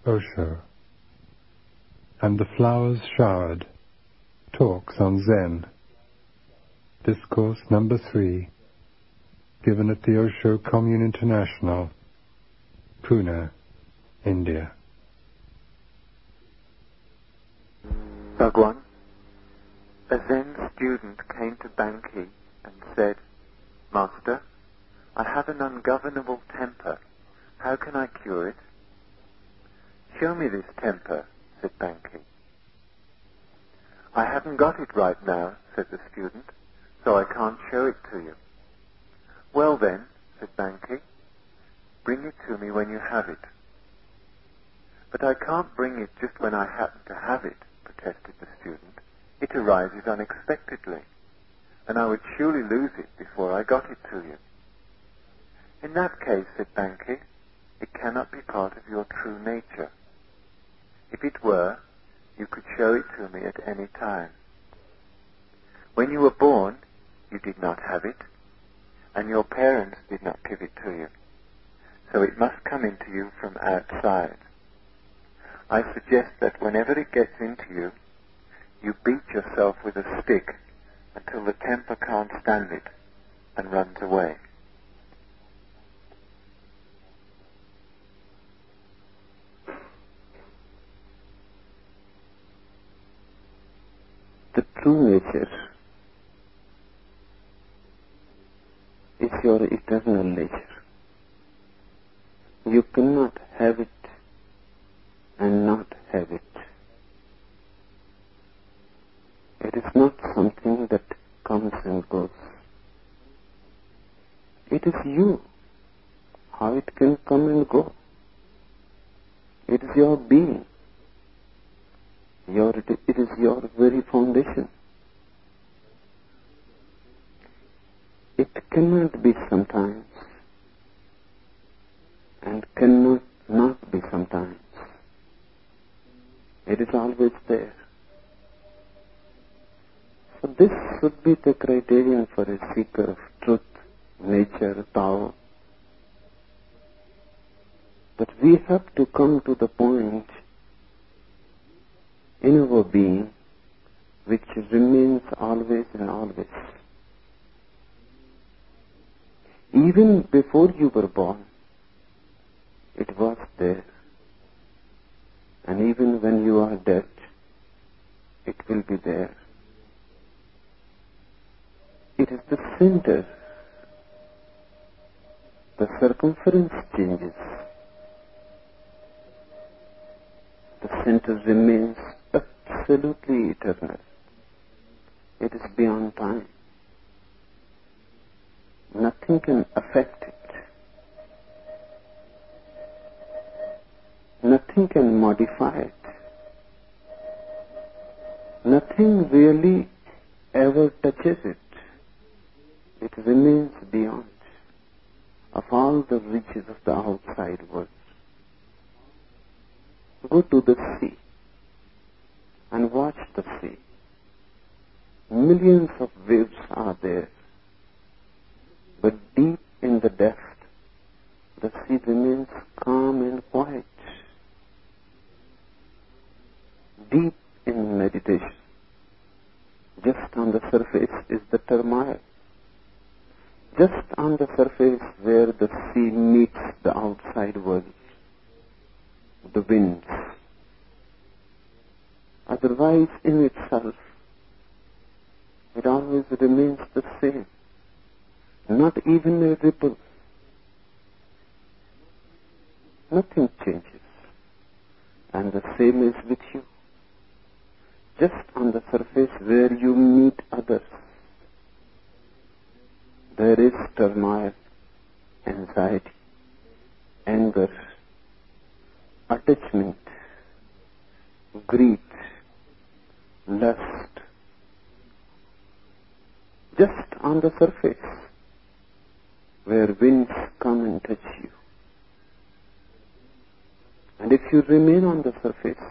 Osho. And the Flowers Showered. Talks on Zen. Discourse number 3. Given at the Osho Commune International, Pune, India. Bhagwan, a Zen student came to Banki and said, "Master, I have an ungovernable temper. How can I cure it?" "Show me this temper," said Banki. "I haven't got it right now," said the student, "so I can't show it to you." "Well then," said Banki, "bring it to me when you have it." "But I can't bring it just when I happen to have it," protested the student. "It arises unexpectedly, and I would surely lose it before I got it to you." "In that case," said Banki, "it cannot be part of your true nature. If it were, you could show it to me at any time. When you were born, you did not have it, and your parents did not give it to you, so it must come into you from outside. I suggest that whenever it gets into you, you beat yourself with a stick until the temper can't stand it and runs away." The true nature is your eternal nature. You cannot have it and not have it. It is not something that comes and goes. It is you. How it can come and go? It is your being. It is your very foundation. It cannot be sometimes and cannot not be sometimes. It is always there. So this should be the criterion for a seeker of truth, nature, Tao. But we have to come to the point in our being which remains always and always. Even before you were born, it was there. And even when you are dead, it will be there. It is the center. The circumference changes. The center remains absolutely eternal. It is beyond time. Nothing can affect it. Nothing can modify it. Nothing really ever touches it. It remains beyond of all the reaches of the outside world. Go to the sea and watch the sea. Millions of waves are there, but deep in the depth, the sea remains calm and quiet. Deep in meditation, just on the surface is the turmoil. Just on the surface where the sea meets the outside world, the winds. Otherwise, in itself, it always remains the same. Not even a ripple. Nothing changes. And the same is with you. Just on the surface where you meet others, there is turmoil, anxiety, anger, attachment, greed, lust. Just on the surface, where winds come and touch you. And if you remain on the surface,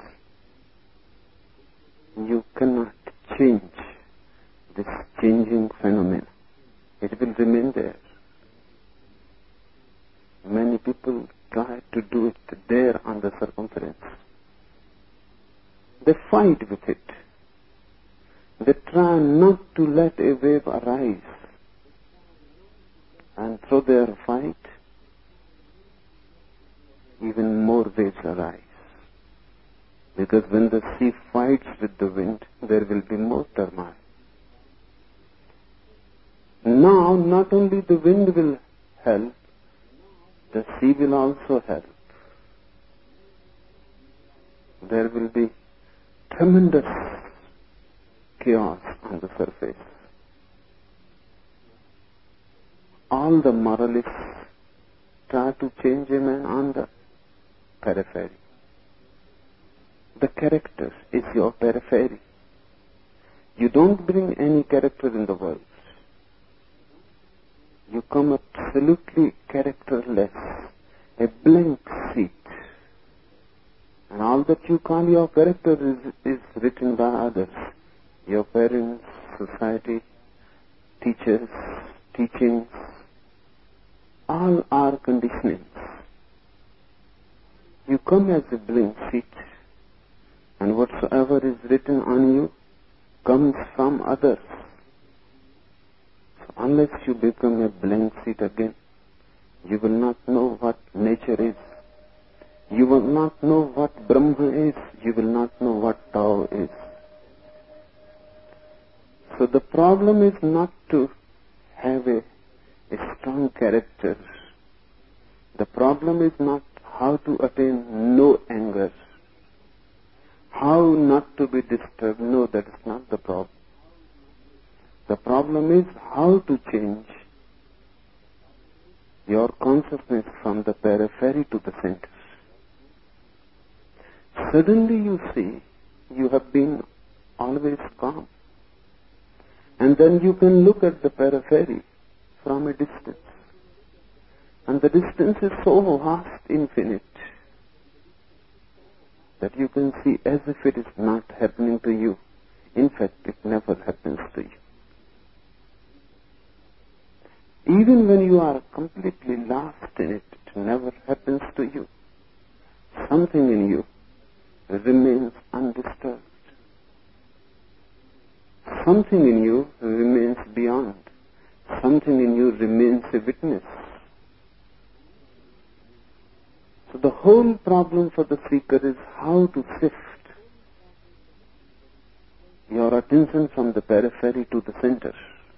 you cannot change this changing phenomenon. It will remain there. Many people try to do it there on the circumference. fight with it. They try not to let a wave arise. And through their fight, even more waves arise. Because when the sea fights with the wind, there will be more turmoil. Now, not only the wind will help, the sea will also help. There will be tremendous chaos on the surface. All the moralists try to change a man on the periphery. The character is your periphery. You don't bring any character in the world. You come absolutely characterless, a blank sheet. And all that you call your character is written by others. Your parents, society, teachers, teachings, all are conditionings. You come as a blank sheet, and whatsoever is written on you comes from others. So unless you become a blank sheet again, you will not know what nature is. You will not know what Brahma is. You will not know what Tao is. So the problem is not to have a strong character. The problem is not how to attain no anger, how not to be disturbed. No, that is not the problem. The problem is how to change your consciousness from the periphery to the center. Suddenly you see you have been always calm. And then you can look at the periphery from a distance. And the distance is so vast, infinite, that you can see as if it is not happening to you. In fact, it never happens to you. Even when you are completely lost in it, it never happens to you. Something in you remains undisturbed. Something in you remains beyond. Something in you remains a witness. So the whole problem for the seeker is how to shift your attention from the periphery to the center.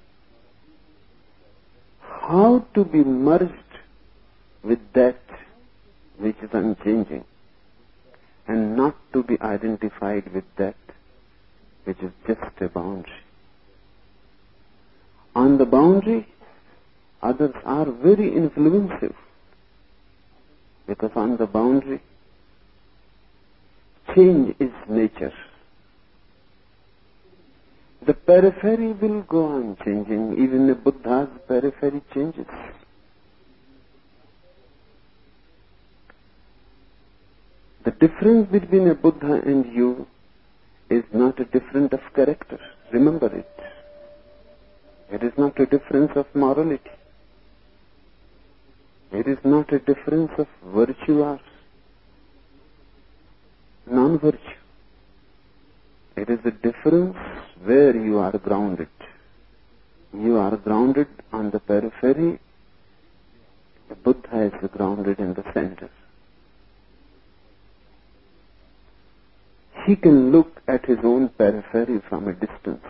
How to be merged with that which is unchanging, and not to be identified with that which is just a boundary. On the boundary, others are very influential, because on the boundary, change is nature. The periphery will go on changing. Even a Buddha's periphery changes. The difference between a Buddha and you is not a difference of character. Remember it. It is not a difference of morality. It is not a difference of virtue or non-virtue. It is a difference where you are grounded. You are grounded on the periphery. The Buddha is grounded in the center. He can look at his own periphery from a distance.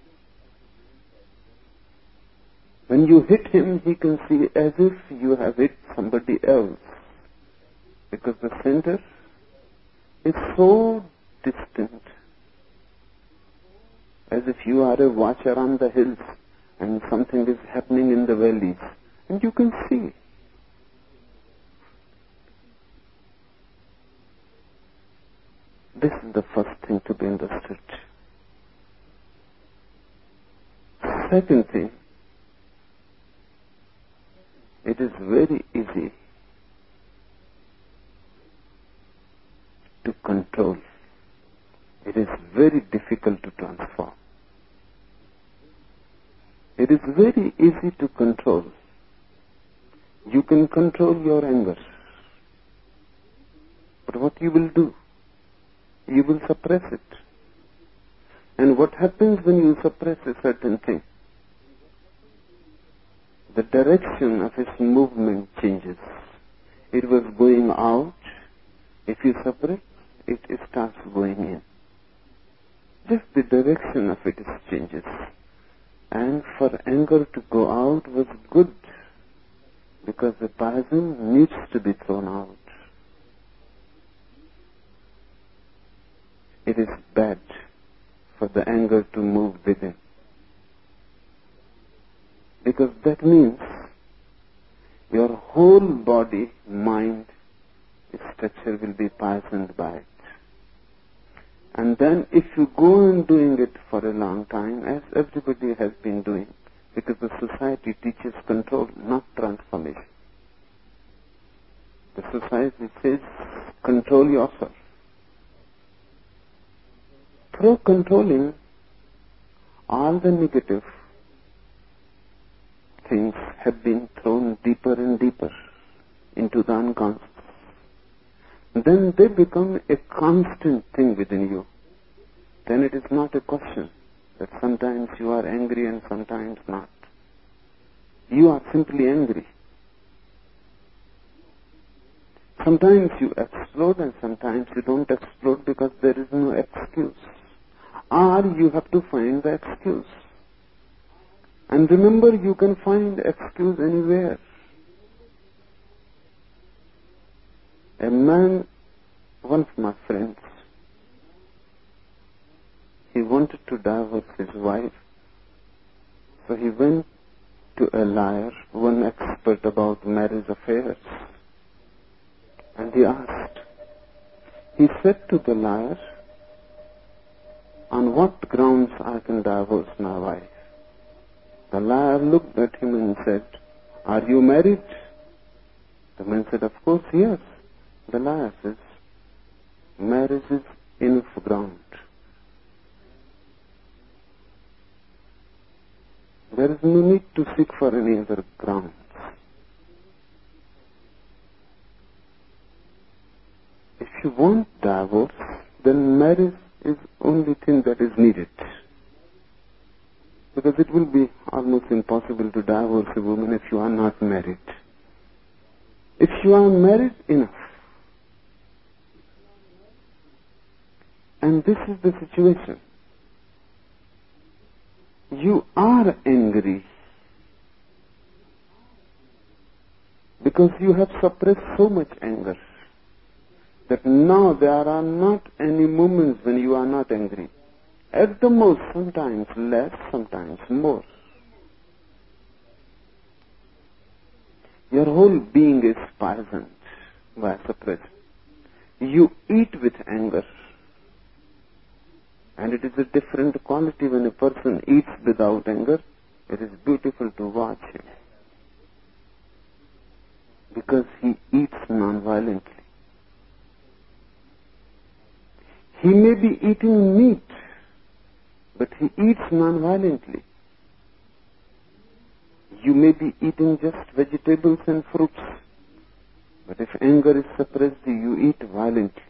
When you hit him, he can see as if you have hit somebody else, because the center is so distant, as if you are a watcher on the hills and something is happening in the valleys, and you can see. This is the first thing to be understood. Second thing, it is very easy to control. It is very difficult to transform. It is very easy to control. You can control your anger. But what you will do? You will suppress it. And what happens when you suppress a certain thing? The direction of its movement changes. It was going out. If you suppress, it starts going in. Just the direction of it changes. And for anger to go out was good, because the poison needs to be thrown out. It is bad for the anger to move within, because that means your whole body, mind, structure will be poisoned by it. And then if you go on doing it for a long time, as everybody has been doing, because the society teaches control, not transformation. The society says, control yourself. Through controlling, all the negative things have been thrown deeper and deeper into the unconscious. Then they become a constant thing within you. Then it is not a question that sometimes you are angry and sometimes not. You are simply angry. Sometimes you explode and sometimes you don't explode because there is no excuse. Or you have to find the excuse. And remember, you can find excuse anywhere. A man, one of my friends, he wanted to divorce his wife. So he went to a lawyer, one expert about marriage affairs. And he asked, he said to the lawyer, on what grounds I can divorce my wife? The lawyer looked at him and said, are you married? The man said, of course, yes. The lawyer says, marriage is enough ground. There is no need to seek for any other grounds. If you want divorce, then marriage is only thing that is needed. Because it will be almost impossible to divorce a woman if you are not married. If you are married, enough. And this is the situation. You are angry because you have suppressed so much anger that now there are not any moments when you are not angry. At the most, sometimes less, sometimes more. Your whole being is poisoned by suppression. You eat with anger. And it is a different quality when a person eats without anger. It is beautiful to watch him. Because he eats non-violently. He may be eating meat, but he eats non-violently. You may be eating just vegetables and fruits, but if anger is suppressed, you eat violently.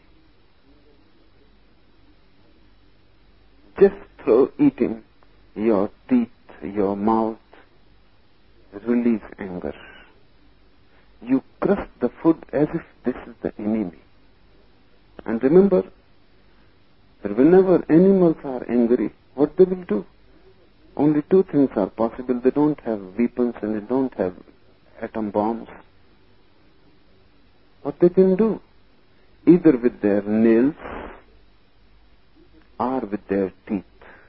Just through eating, your teeth, your mouth release anger. You crush the food as if this is the enemy. And remember that whenever animals are angry, what they will do? Only two things are possible. They don't have weapons and they don't have atom bombs. What they can do? Either with their nails or with their teeth.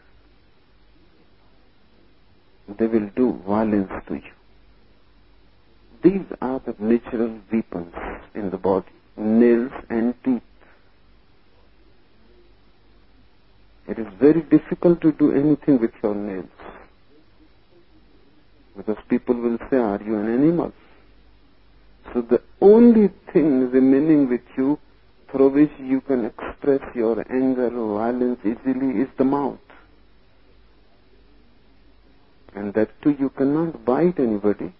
They will do violence to you. These are the natural weapons in the body, nails and teeth. It is very difficult to do anything with your nails. Because people will say, are you an animal? So the only thing remaining with you through which you can express your anger or violence easily is the mouth. And that too you cannot bite anybody.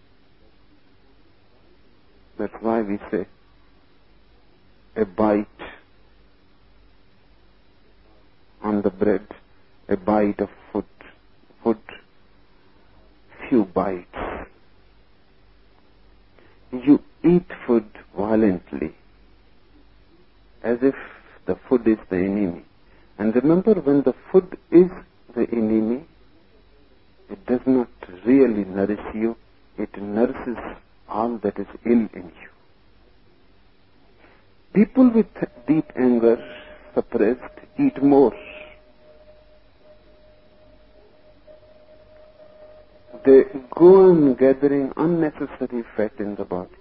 That's why we say a bite on the bread bite of food, few bites. You eat food violently, as if the food is the enemy. And remember, when the food is the enemy, it does not really nourish you, it nourishes all that is ill in you. People with deep anger, suppressed, eat more. They go on gathering unnecessary fat in the body.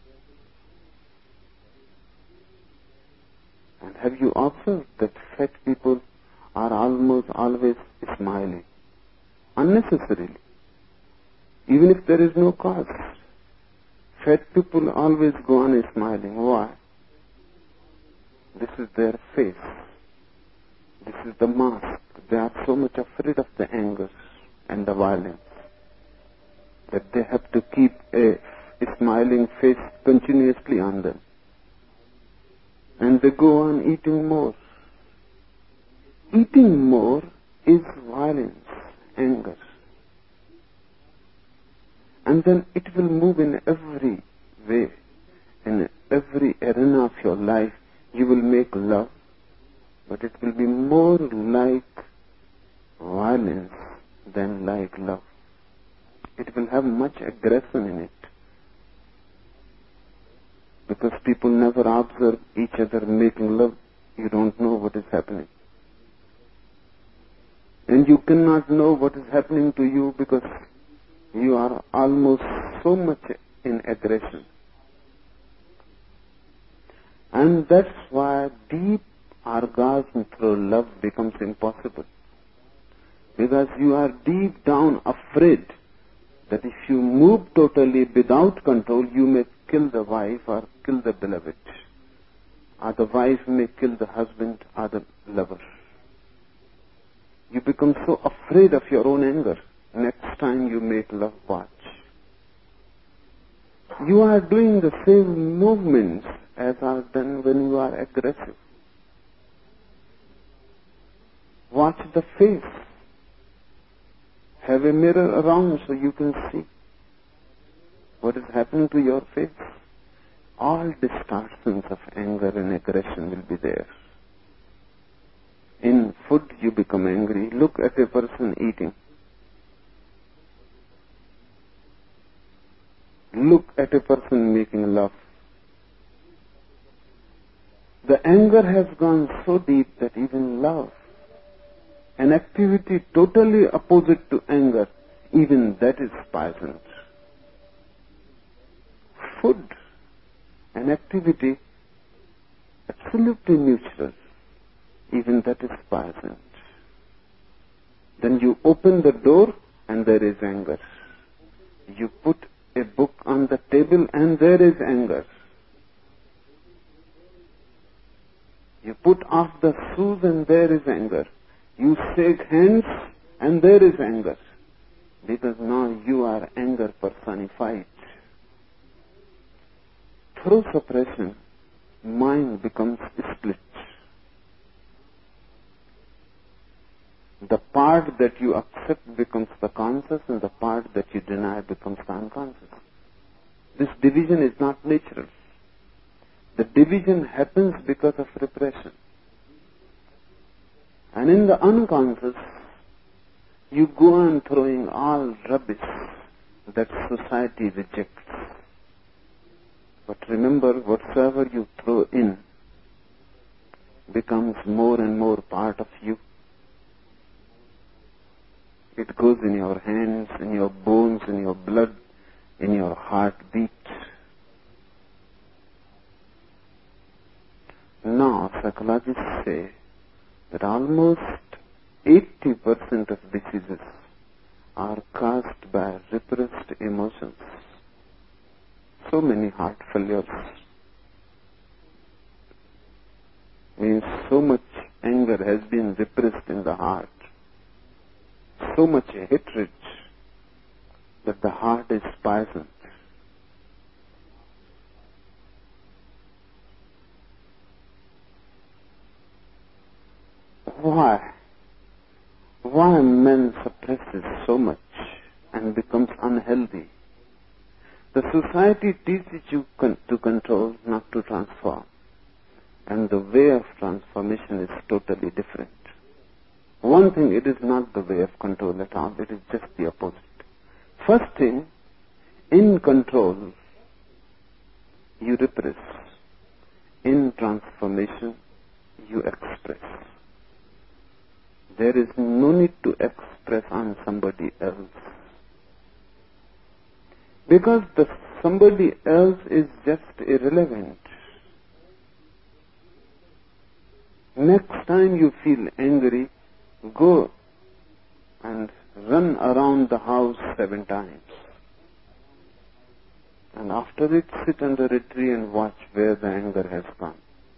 And have you observed that fat people are almost always smiling? Unnecessarily. Even if there is no cause. Fat people always go on smiling. Why? This is their face. This is the mask. They are so much afraid of the anger and the violence that they have to keep a smiling face continuously on them. And they go on eating more. Eating more is violence, anger. And then it will move in every way, in every arena of your life. You will make love, but it will be more like violence than like love. It will have much aggression in it. Because people never observe each other making love, you don't know what is happening. And you cannot know what is happening to you because you are almost so much in aggression. And that's why deep orgasm through love becomes impossible. Because you are deep down afraid that if you move totally without control, you may kill the wife or kill the beloved. Or the wife may kill the husband or the lover. You become so afraid of your own anger. Next time you make love, watch. You are doing the same movements as are done when you are aggressive. Watch the face. Have a mirror around so you can see what is happening to your face. All distortions of anger and aggression will be there. In food you become angry. Look at a person eating. Look at a person making love. The anger has gone so deep that even love, an activity totally opposite to anger, even that is poisoned. Food, an activity absolutely neutral, even that is poisoned. Then you open the door and there is anger. You put a book on the table and there is anger. You put off the shoes and there is anger. You shake hands and there is anger. Because now you are anger personified. Through suppression, mind becomes split. The part that you accept becomes the conscious and the part that you deny becomes the unconscious. This division is not natural. The division happens because of repression. And in the unconscious, you go on throwing all rubbish that society rejects. But remember, whatsoever you throw in becomes more and more part of you. It goes in your hands, in your bones, in your blood, in your heartbeat. Now, psychologists say that almost 80% of diseases are caused by repressed emotions. So many heart failures means so much anger has been repressed in the heart, so much hatred that the heart is poisoned. Why? why man suppresses so much and becomes unhealthy. The society teaches you to control, not to transform. And the way of transformation is totally different. One thing, it is not the way of control at all. It is just the opposite. First thing, in control, you repress. In transformation, you express. There is no need to express on somebody else. Because the somebody else is just irrelevant. Next time you feel angry, go and run around the house 7 times. And after it, sit under a tree and watch where the anger has gone.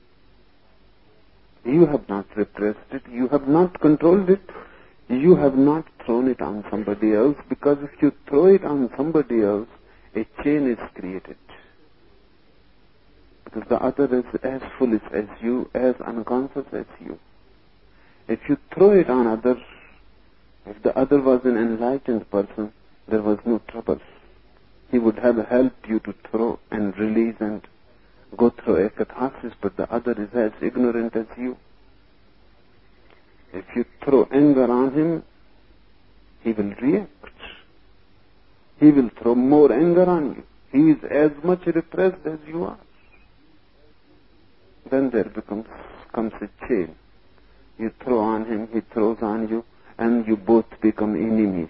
You have not repressed it, you have not controlled it, you have not thrown it on somebody else, because if you throw it on somebody else, a chain is created. Because the other is as foolish as you, as unconscious as you. If you throw it on others, if the other was an enlightened person, there was no trouble. He would have helped you to throw and release and go through a catharsis, but the other is as ignorant as you. If you throw anger on him, he will react. He will throw more anger on you. He is as much repressed as you are. Then there comes a chain. You throw on him, he throws on you, and you both become enemies.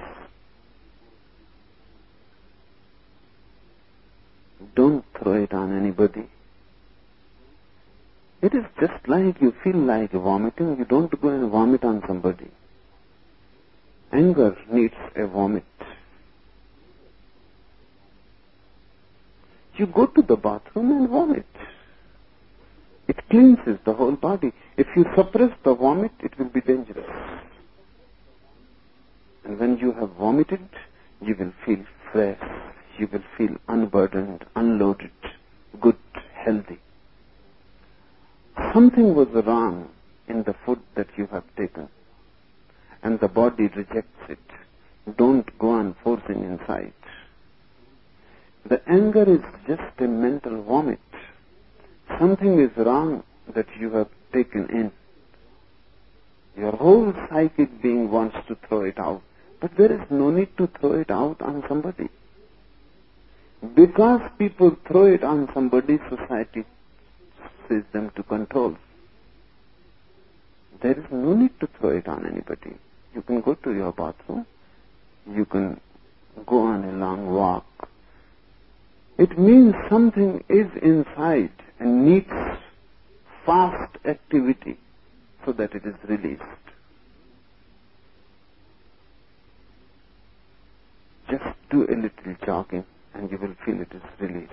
Don't throw it on anybody. It is just like you feel like vomiting, you don't go and vomit on somebody. Anger needs a vomit. You go to the bathroom and vomit. It cleanses the whole body. If you suppress the vomit, it will be dangerous. And when you have vomited, you will feel fresh. You will feel unburdened, unloaded, good, healthy. Something was wrong in the food that you have taken, and the body rejects it. Don't go on forcing inside. The anger is just a mental vomit. Something is wrong that you have taken in. Your whole psychic being wants to throw it out, but there is no need to throw it out on somebody. Because people throw it on somebody, society says them to control. There is no need to throw it on anybody. You can go to your bathroom. You can go on a long walk. It means something is inside and needs fast activity so that it is released. Just do a little jogging and you will feel it is released.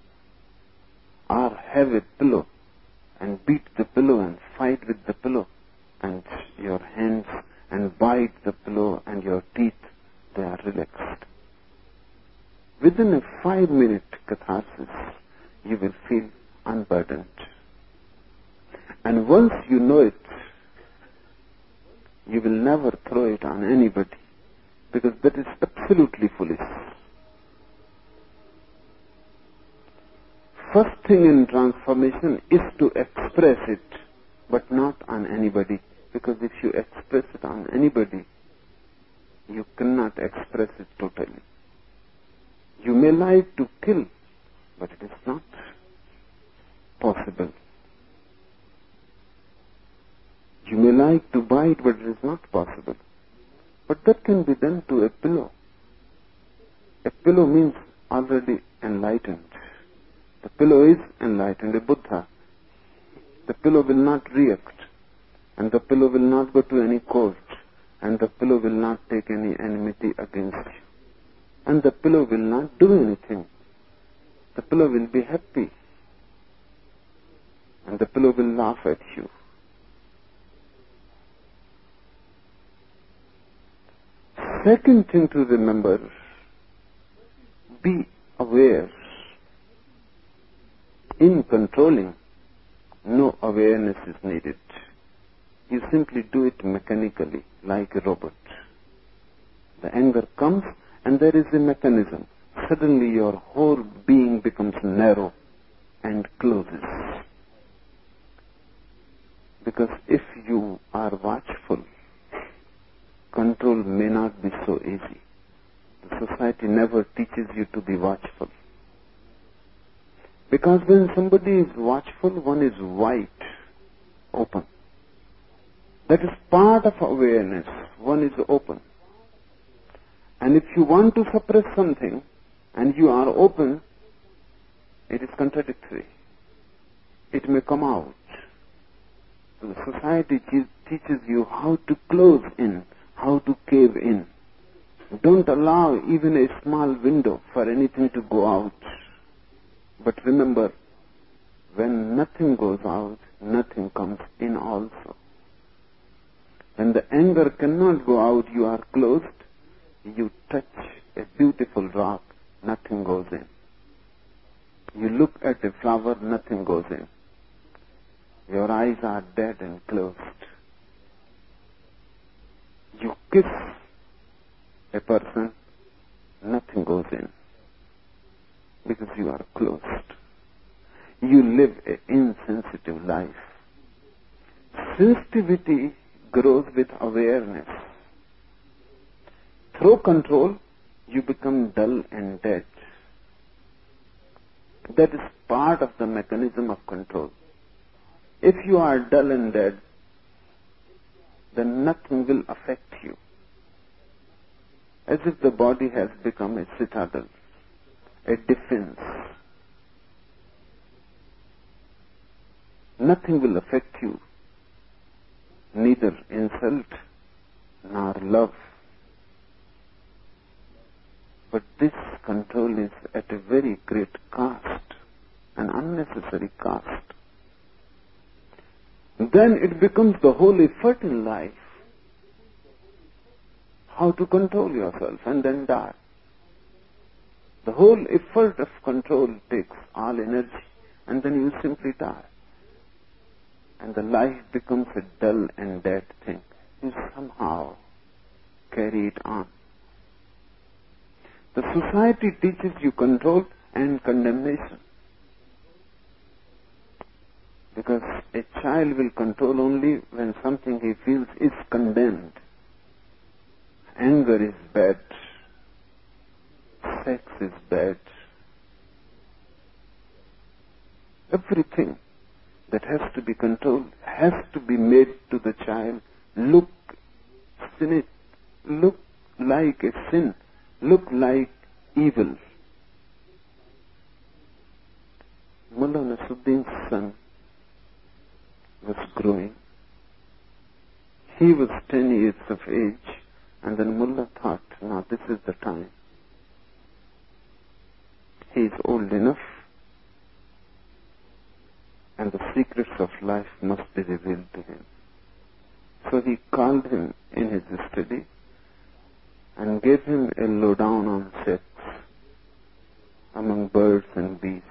Or have a pillow and beat the pillow and fight with the pillow, and your hands and bite the pillow and your teeth, they are relaxed. Within a 5-minute catharsis, you will feel unburdened. And once you know it, you will never throw it on anybody, because that is absolutely foolish. First thing in transformation is to express it, but not on anybody, because if you express it on anybody, you cannot express it totally. You may like to kill, but it is not possible. You may like to bite, but it is not possible. But that can be done to a pillow. A pillow means already enlightened. The pillow is enlightened, a Buddha. The pillow will not react, and the pillow will not go to any court, and the pillow will not take any enmity against you. And the pillow will not do anything. The pillow will be happy. And the pillow will laugh at you. Second thing to remember, be aware. In controlling, no awareness is needed. You simply do it mechanically, like a robot. The anger comes and there is a mechanism. Suddenly your whole being becomes narrow and closes. Because if you are watchful, control may not be so easy. The society never teaches you to be watchful. Because when somebody is watchful, one is wide, open. That is part of awareness. One is open. And if you want to suppress something and you are open, it is contradictory. It may come out. The society teaches you how to close in, how to cave in. Don't allow even a small window for anything to go out. But remember, when nothing goes out, nothing comes in also. When the anger cannot go out, you are closed. You touch a beautiful rock, nothing goes in. You look at a flower, nothing goes in. Your eyes are dead and closed. You kiss a person, nothing goes in. Because you are closed. You live an insensitive life. Sensitivity grows with awareness. Through control, you become dull and dead. That is part of the mechanism of control. If you are dull and dead, then nothing will affect you. As if the body has become a citadel, a defense. Nothing will affect you, neither insult nor love. But this control is at a very great cost, an unnecessary cost. Then it becomes the whole effort in life, how to control yourself and then die. The whole effort of control takes all energy and then you simply die. And the life becomes a dull and dead thing. You somehow carry it on. The society teaches you control and condemnation. Because a child will control only when something he feels is condemned. Anger is bad. Sex is bad. Everything that has to be controlled has to be made to the child look like a sin, look like evil. Mullah Nasruddin's son was growing. He was 10 years of age, and then Mullah thought, now this is the time. He is old enough, and the secrets of life must be revealed to him. So he called him in his study and gave him a lowdown on sex among birds and bees.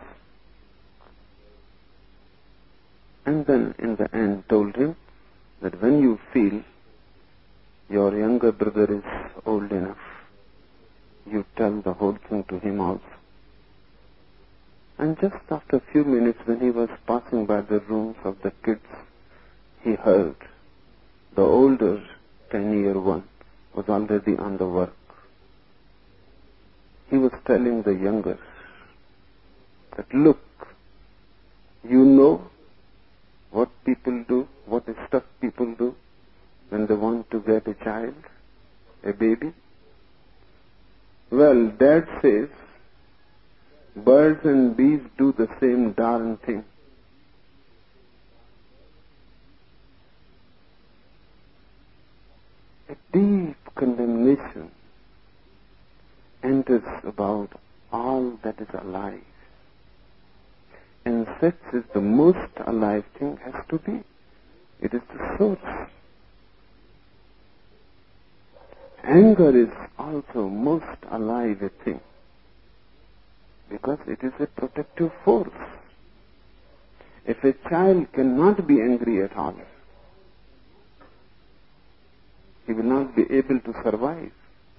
And then in the end told him that when you feel your younger brother is old enough, you tell the whole thing to him also. And just after a few minutes, when he was passing by the rooms of the kids, he heard the older 10-year one was already on the work. He was telling the younger that, look, you know what people do, what stuff people do when they want to get a child, a baby? Well, Dad says birds and bees do the same darn thing. A deep condemnation enters about all that is alive. And sex is the most alive thing has to be. It is the source. Anger is also most alive a thing, because it is a protective force. If a child cannot be angry at all, He will not be able to survive.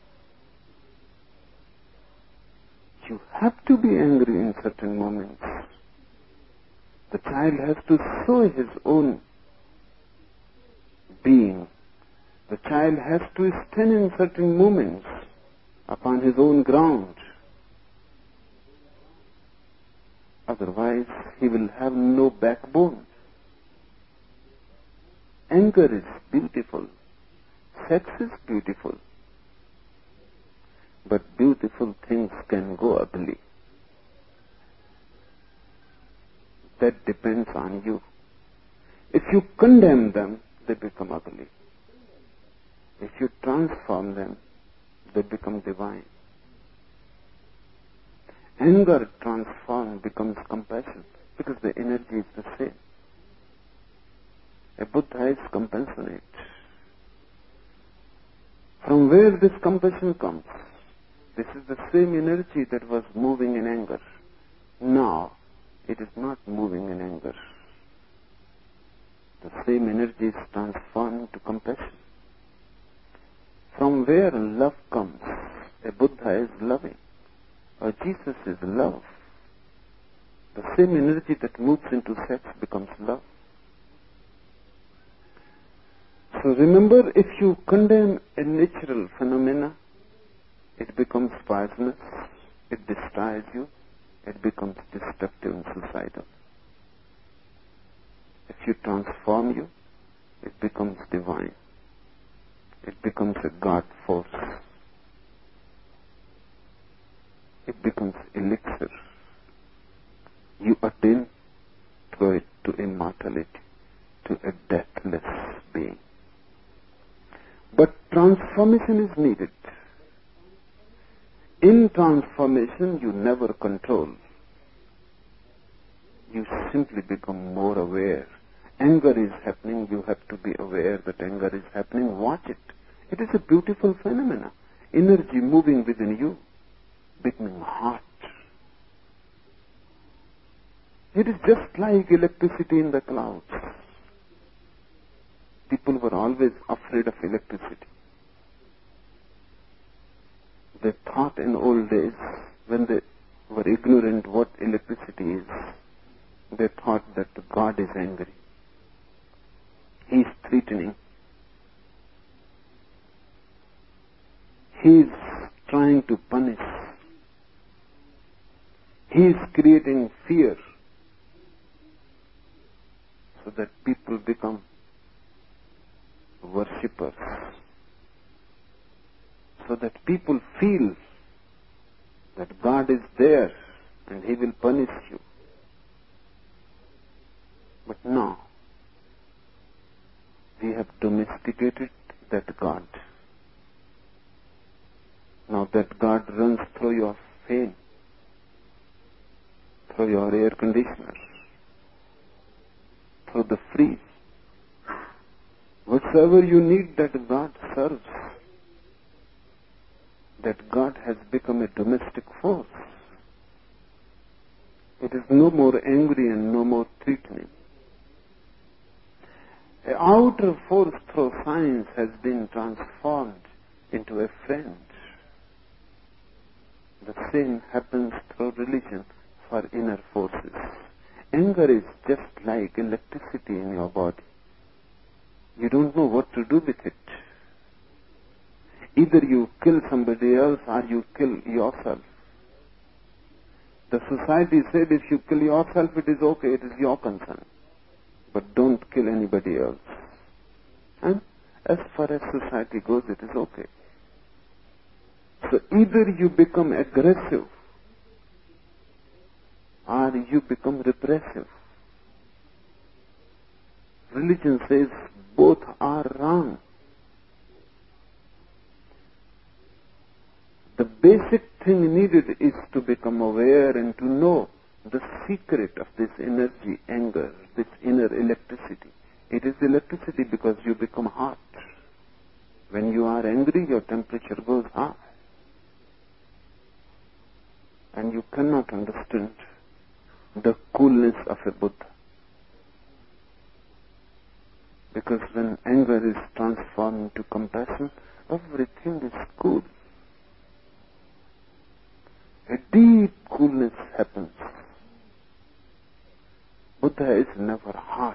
You have to be angry in certain moments. The child has to show his own being. The child has to stand in certain moments upon his own ground. Otherwise, he will have no backbone. Anger is beautiful. Sex is beautiful. But beautiful things can go ugly. That depends on you. If you condemn them, they become ugly. If you transform them, they become divine. Anger transformed becomes compassion because the energy is the same. A Buddha is compassionate. From where this compassion comes? This is the same energy that was moving in anger. Now, it is not moving in anger. The same energy is transformed to compassion. From where love comes? A Buddha is loving. Or Jesus is love. The same energy that moves into sex becomes love. So remember, if you condemn a natural phenomena, it becomes poisonous, it destroys you, it becomes destructive and suicidal. If you transform you, it becomes divine. It becomes a God force. It becomes elixir. You attain through it to immortality, to a deathless being. But transformation is needed. In transformation, you never control. You simply become more aware. Anger is happening, you have to be aware that anger is happening. Watch it. It is a beautiful phenomenon. Energy moving within you, becoming hot. It is just like electricity in the clouds. People were always afraid of electricity. They thought in old days, when they were ignorant what electricity is, they thought that God is angry. He is threatening. He is trying to punish. He is creating fear so that people become worshippers. So that people feel that God is there and He will punish you. But now, we have domesticated that God. Now that God runs through your fan, through your air conditioner, through the freeze. Whatsoever you need, that God serves. That God has become a domestic force. It is no more angry and no more threatening. An outer force through science has been transformed into a friend. The same happens through religion for inner forces. Anger is just like electricity in your body. You don't know what to do with it. Either you kill somebody else or you kill yourself. The society said if you kill yourself, it is okay, it is your concern. But don't kill anybody else. And as far as society goes, it is okay. So either you become aggressive or you become repressive. Religion says both are wrong. The basic thing needed is to become aware and to know the secret of this energy, anger, this inner electricity. It is electricity because you become hot. When you are angry, your temperature goes high. And you cannot understand the coolness of a Buddha. Because when anger is transformed into compassion, everything is cool. A deep coolness happens. Buddha is never hot.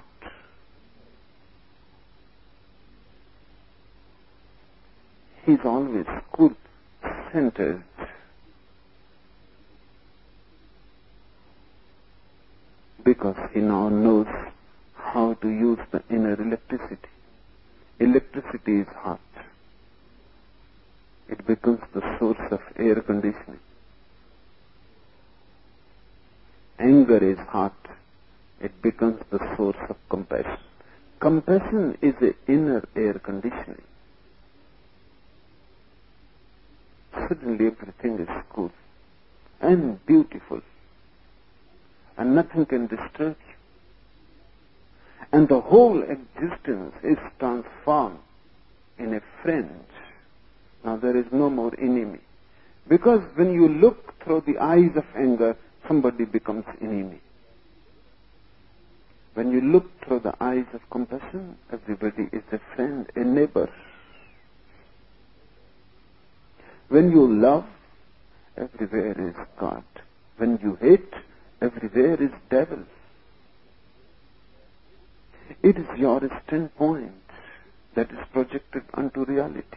He is always cool, centered. Because he now knows how to use the inner electricity. Electricity is hot. It becomes the source of air conditioning. Anger is hot. It becomes the source of compassion. Compassion is the inner air conditioning. Suddenly everything is cool and beautiful, and nothing can disturb you. And the whole existence is transformed in a friend. Now there is no more enemy. Because when you look through the eyes of anger, somebody becomes enemy. When you look through the eyes of compassion, everybody is a friend, a neighbor. When you love, everywhere is God. When you hate, everywhere is devil. It is your standpoint that is projected onto reality.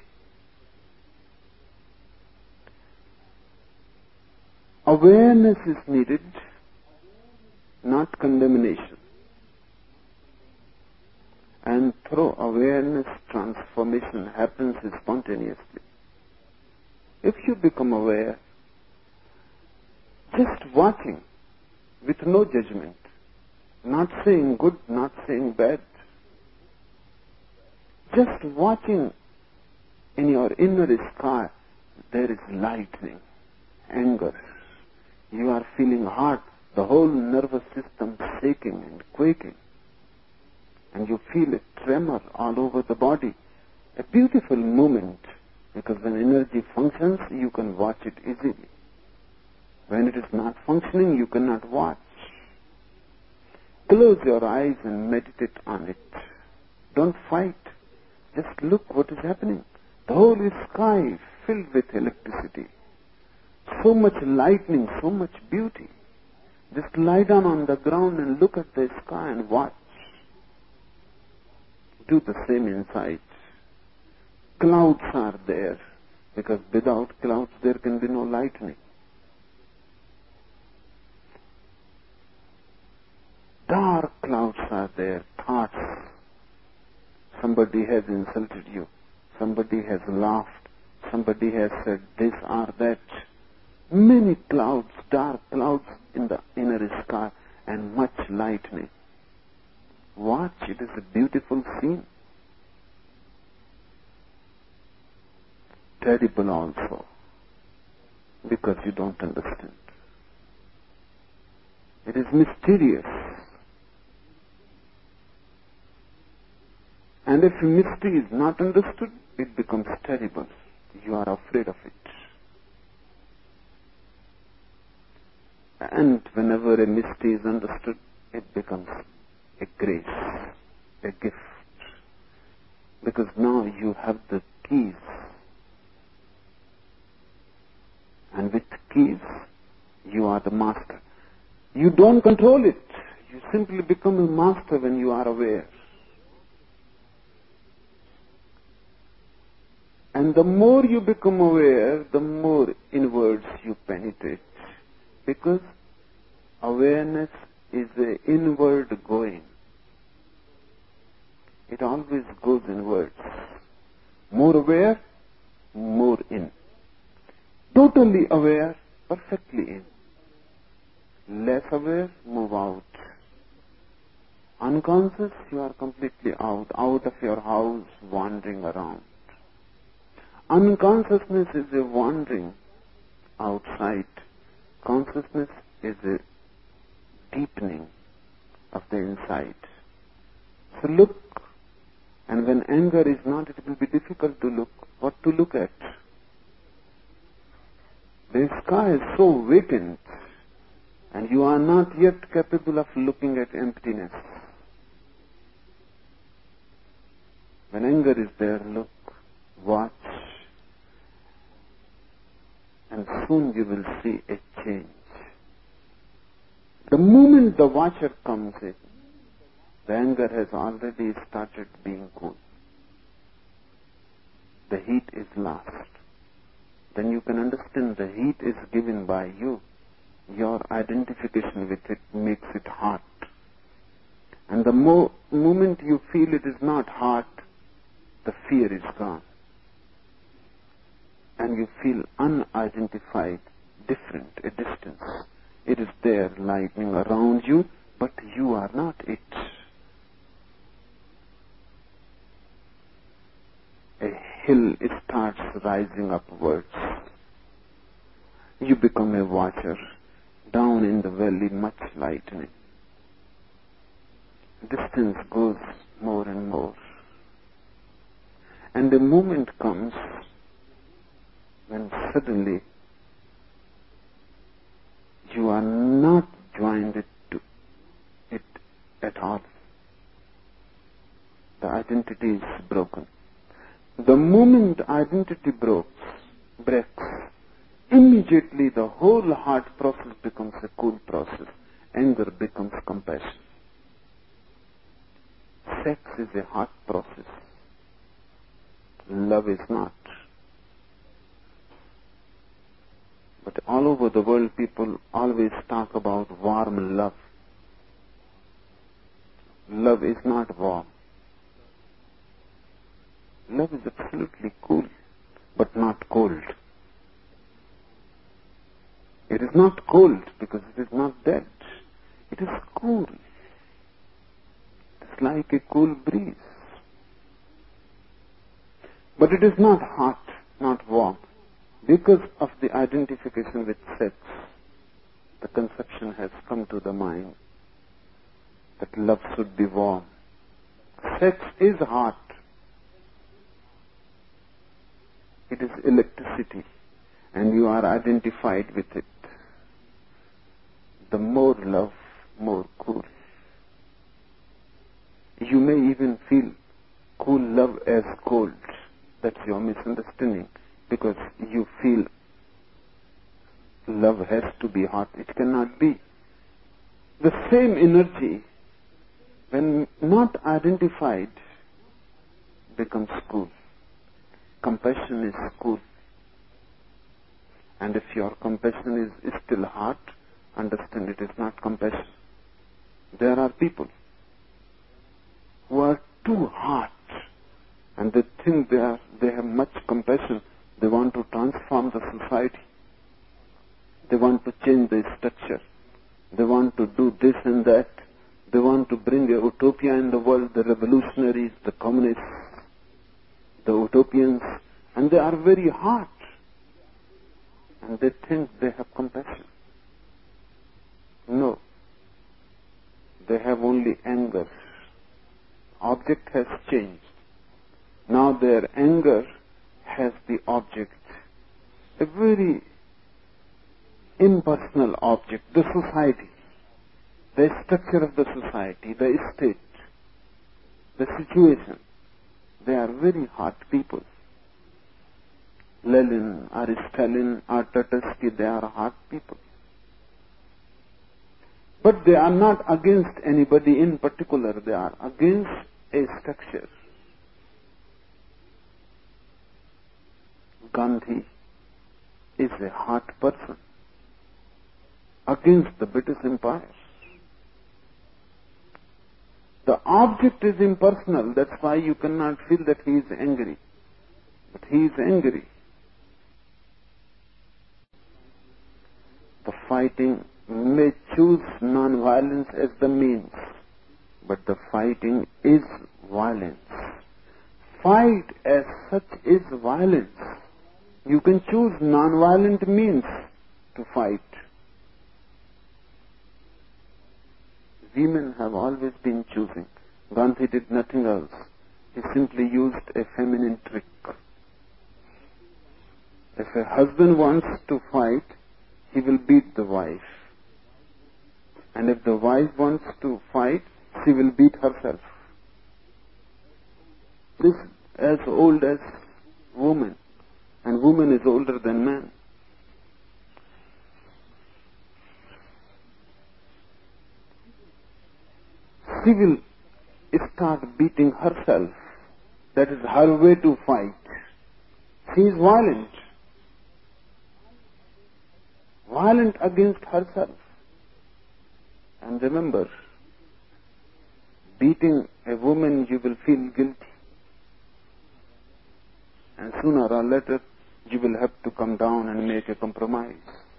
Awareness is needed, not condemnation. And through awareness, transformation happens spontaneously. If you become aware, just watching with no judgment, not saying good, not saying bad, just watching in your inner sky, there is lightning, anger. You are feeling hot, the whole nervous system shaking and quaking. And you feel a tremor all over the body. A beautiful moment, because when energy functions, you can watch it easily. When it is not functioning, you cannot watch. Close your eyes and meditate on it. Don't fight. Just look what is happening. The whole sky filled with electricity. So much lightning, so much beauty. Just lie down on the ground and look at the sky and watch. Do the same inside. Clouds are there, because without clouds there can be no lightning. Dark clouds are there, thoughts. Somebody has insulted you. Somebody has laughed. Somebody has said this or that. Many clouds, dark clouds in the inner sky, and much lightning. Watch, it is a beautiful scene. Terrible also, because you don't understand. It is mysterious. And if mystery is not understood, it becomes terrible. You are afraid of it. And whenever a mystery is understood, it becomes a grace, a gift. Because now you have the keys. And with keys, you are the master. You don't control it. You simply become a master when you are aware. And the more you become aware, the more inwards you penetrate. Because awareness is an inward going. It always goes inwards. More aware, more in. Totally aware, perfectly in. Less aware, move out. Unconscious, you are completely out of your house, wandering around. Unconsciousness is a wandering outside. Consciousness is a deepening of the inside. So look, and when anger is not, it will be difficult to look. What to look at? The sky is so vacant, and you are not yet capable of looking at emptiness. When anger is there, look, watch, and soon you will see a change. The moment the watcher comes in, the anger has already started being cool. The heat is lost. Then you can understand the heat is given by you. Your identification with it makes it hot. And the moment you feel it is not hot, the fear is gone. And you feel unidentified, different, a distance. It is there lightning around you, but you are not it. A hill starts rising upwards. You become a watcher. Down in the valley, much lightning. Distance goes more and more. And the moment comes when suddenly you are not joined to it at all. The identity is broken. The moment identity breaks, immediately the whole heart process becomes a cool process. Anger becomes compassion. Sex is a hot process. Love is not. But all over the world, people always talk about warm love. Love is not warm. Love is absolutely cool, but not cold. It is not cold because it is not dead. It is cool. It's like a cool breeze. But it is not hot, not warm. Because of the identification with sex, the conception has come to the mind that love should be warm. Sex is hot. It is electricity, and you are identified with it. The more love, more cool. You may even feel cool love as cold. That's your misunderstanding, because you feel love has to be hot. It cannot be. The same energy, when not identified, becomes cool. Compassion is cool. And if your compassion is still hot, understand it is not compassion. There are people who are too hot and they think they have much compassion. They want to transform the society. They want to change the structure. They want to do this and that. They want to bring a utopia in the world, the revolutionaries, the communists, the utopians, and they are very hot. And they think they have compassion. No. They have only anger. Object has changed. Now their anger has the object. A very impersonal object, the society, the structure of the society, the state, the situation. They are very hot people. Lenin or Stalin or Tatarsky, they are hot people. But they are not against anybody in particular. They are against a structure. Gandhi is a hot person against the British Empire. The object is impersonal. That's why you cannot feel that he is angry. But he is angry. The fighting may choose non-violence as the means, but the fighting is violence. Fight as such is violence. You can choose non-violent means to fight. Women have always been choosing. Gandhi did nothing else. He simply used a feminine trick. If a husband wants to fight, he will beat the wife. And if the wife wants to fight, she will beat herself. This as old as woman, and woman is older than man. She will start beating herself. That is her way to fight. She is violent. Violent against herself. And remember, beating a woman, you will feel guilty. And sooner or later, you will have to come down and make a compromise.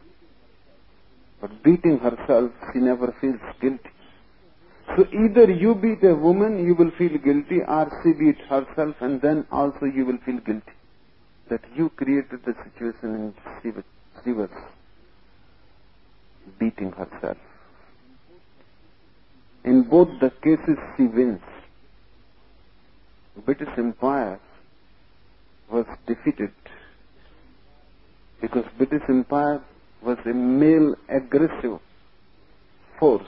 But beating herself, she never feels guilty. So either you beat a woman, you will feel guilty, or she beat herself, and then also you will feel guilty. That you created the situation and she was beating herself. In both the cases, she wins. British Empire was defeated because British Empire was a male aggressive force.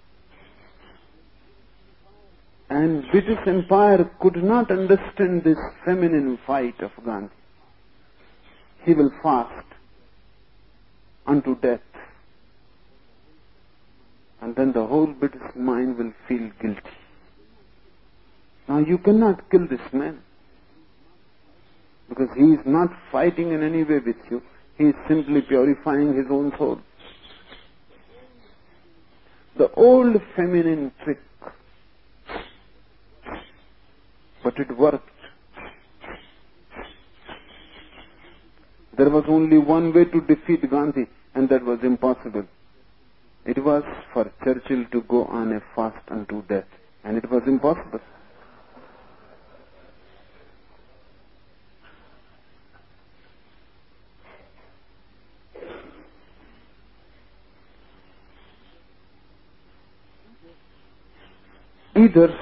And British Empire could not understand this feminine fight of Gandhi. He will fast unto death. And then the whole British mind will feel guilty. Now you cannot kill this man, because he is not fighting in any way with you. He is simply purifying his own soul. The old feminine trick. But it worked. There was only one way to defeat Gandhi, and that was impossible. It was for Churchill to go on a fast unto death, and it was impossible. Either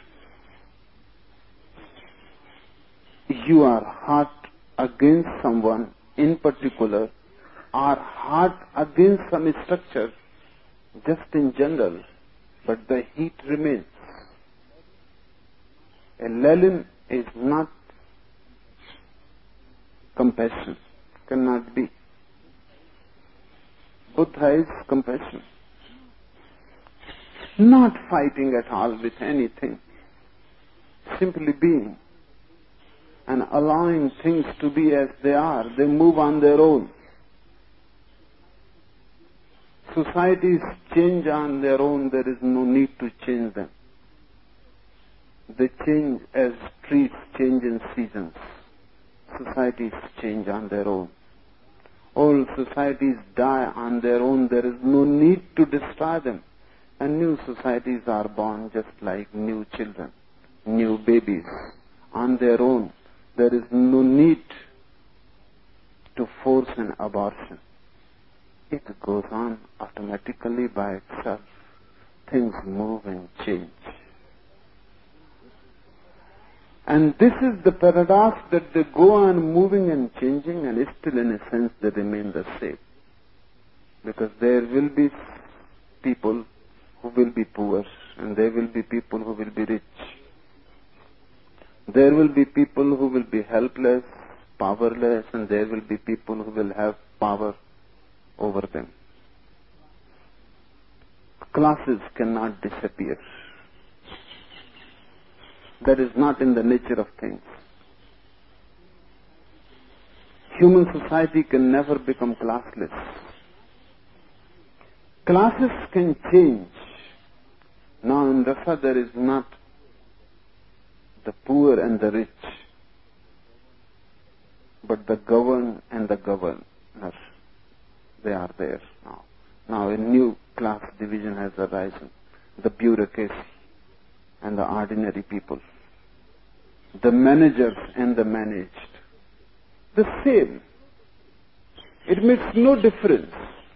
you are hot against someone in particular, or hot against some structure, just in general, but the heat remains. A Lenin is not compassion, cannot be. Buddha is compassion. Not fighting at all with anything, simply being and allowing things to be as they are. They move on their own. Societies change on their own. There is no need to change them. They change as trees change in seasons. Societies change on their own. All societies die on their own. There is no need to destroy them. And new societies are born just like new children, new babies, on their own. There is no need to force an abortion. It goes on automatically by itself. Things move and change. And this is the paradox, that they go on moving and changing, and still in a sense they remain the same. Because there will be people who will be poor, and there will be people who will be rich. There will be people who will be helpless, powerless, and there will be people who will have power over them. Classes cannot disappear. That is not in the nature of things. Human society can never become classless. Classes can change. Now in Russia there is not the poor and the rich, but the governed and the governor. They are there now. Now a new class division has arisen. The bureaucracy and the ordinary people. The managers and the managed. The same. It makes no difference.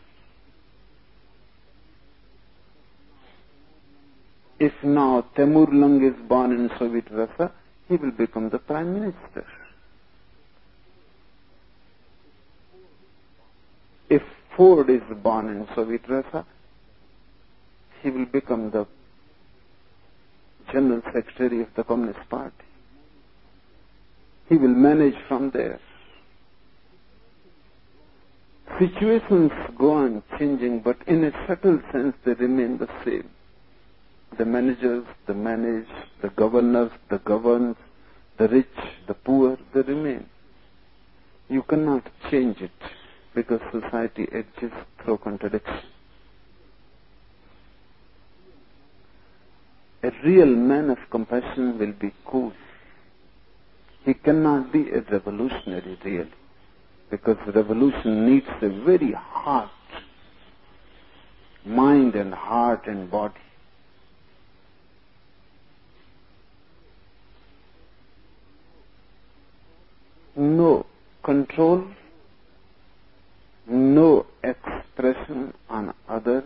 If now Temur Lung is born in Soviet Russia, he will become the Prime Minister. If Ford is born in Soviet Russia, he will become the General Secretary of the Communist Party. He will manage from there. Situations go on changing, but in a subtle sense they remain the same. The managers, the manage, the governors, the governed, the rich, the poor, they remain. You cannot change it because society exists through contradiction. A real man of compassion will be cool. He cannot be a revolutionary really, because revolution needs a very heart, mind and heart and body. No control, no expression on others,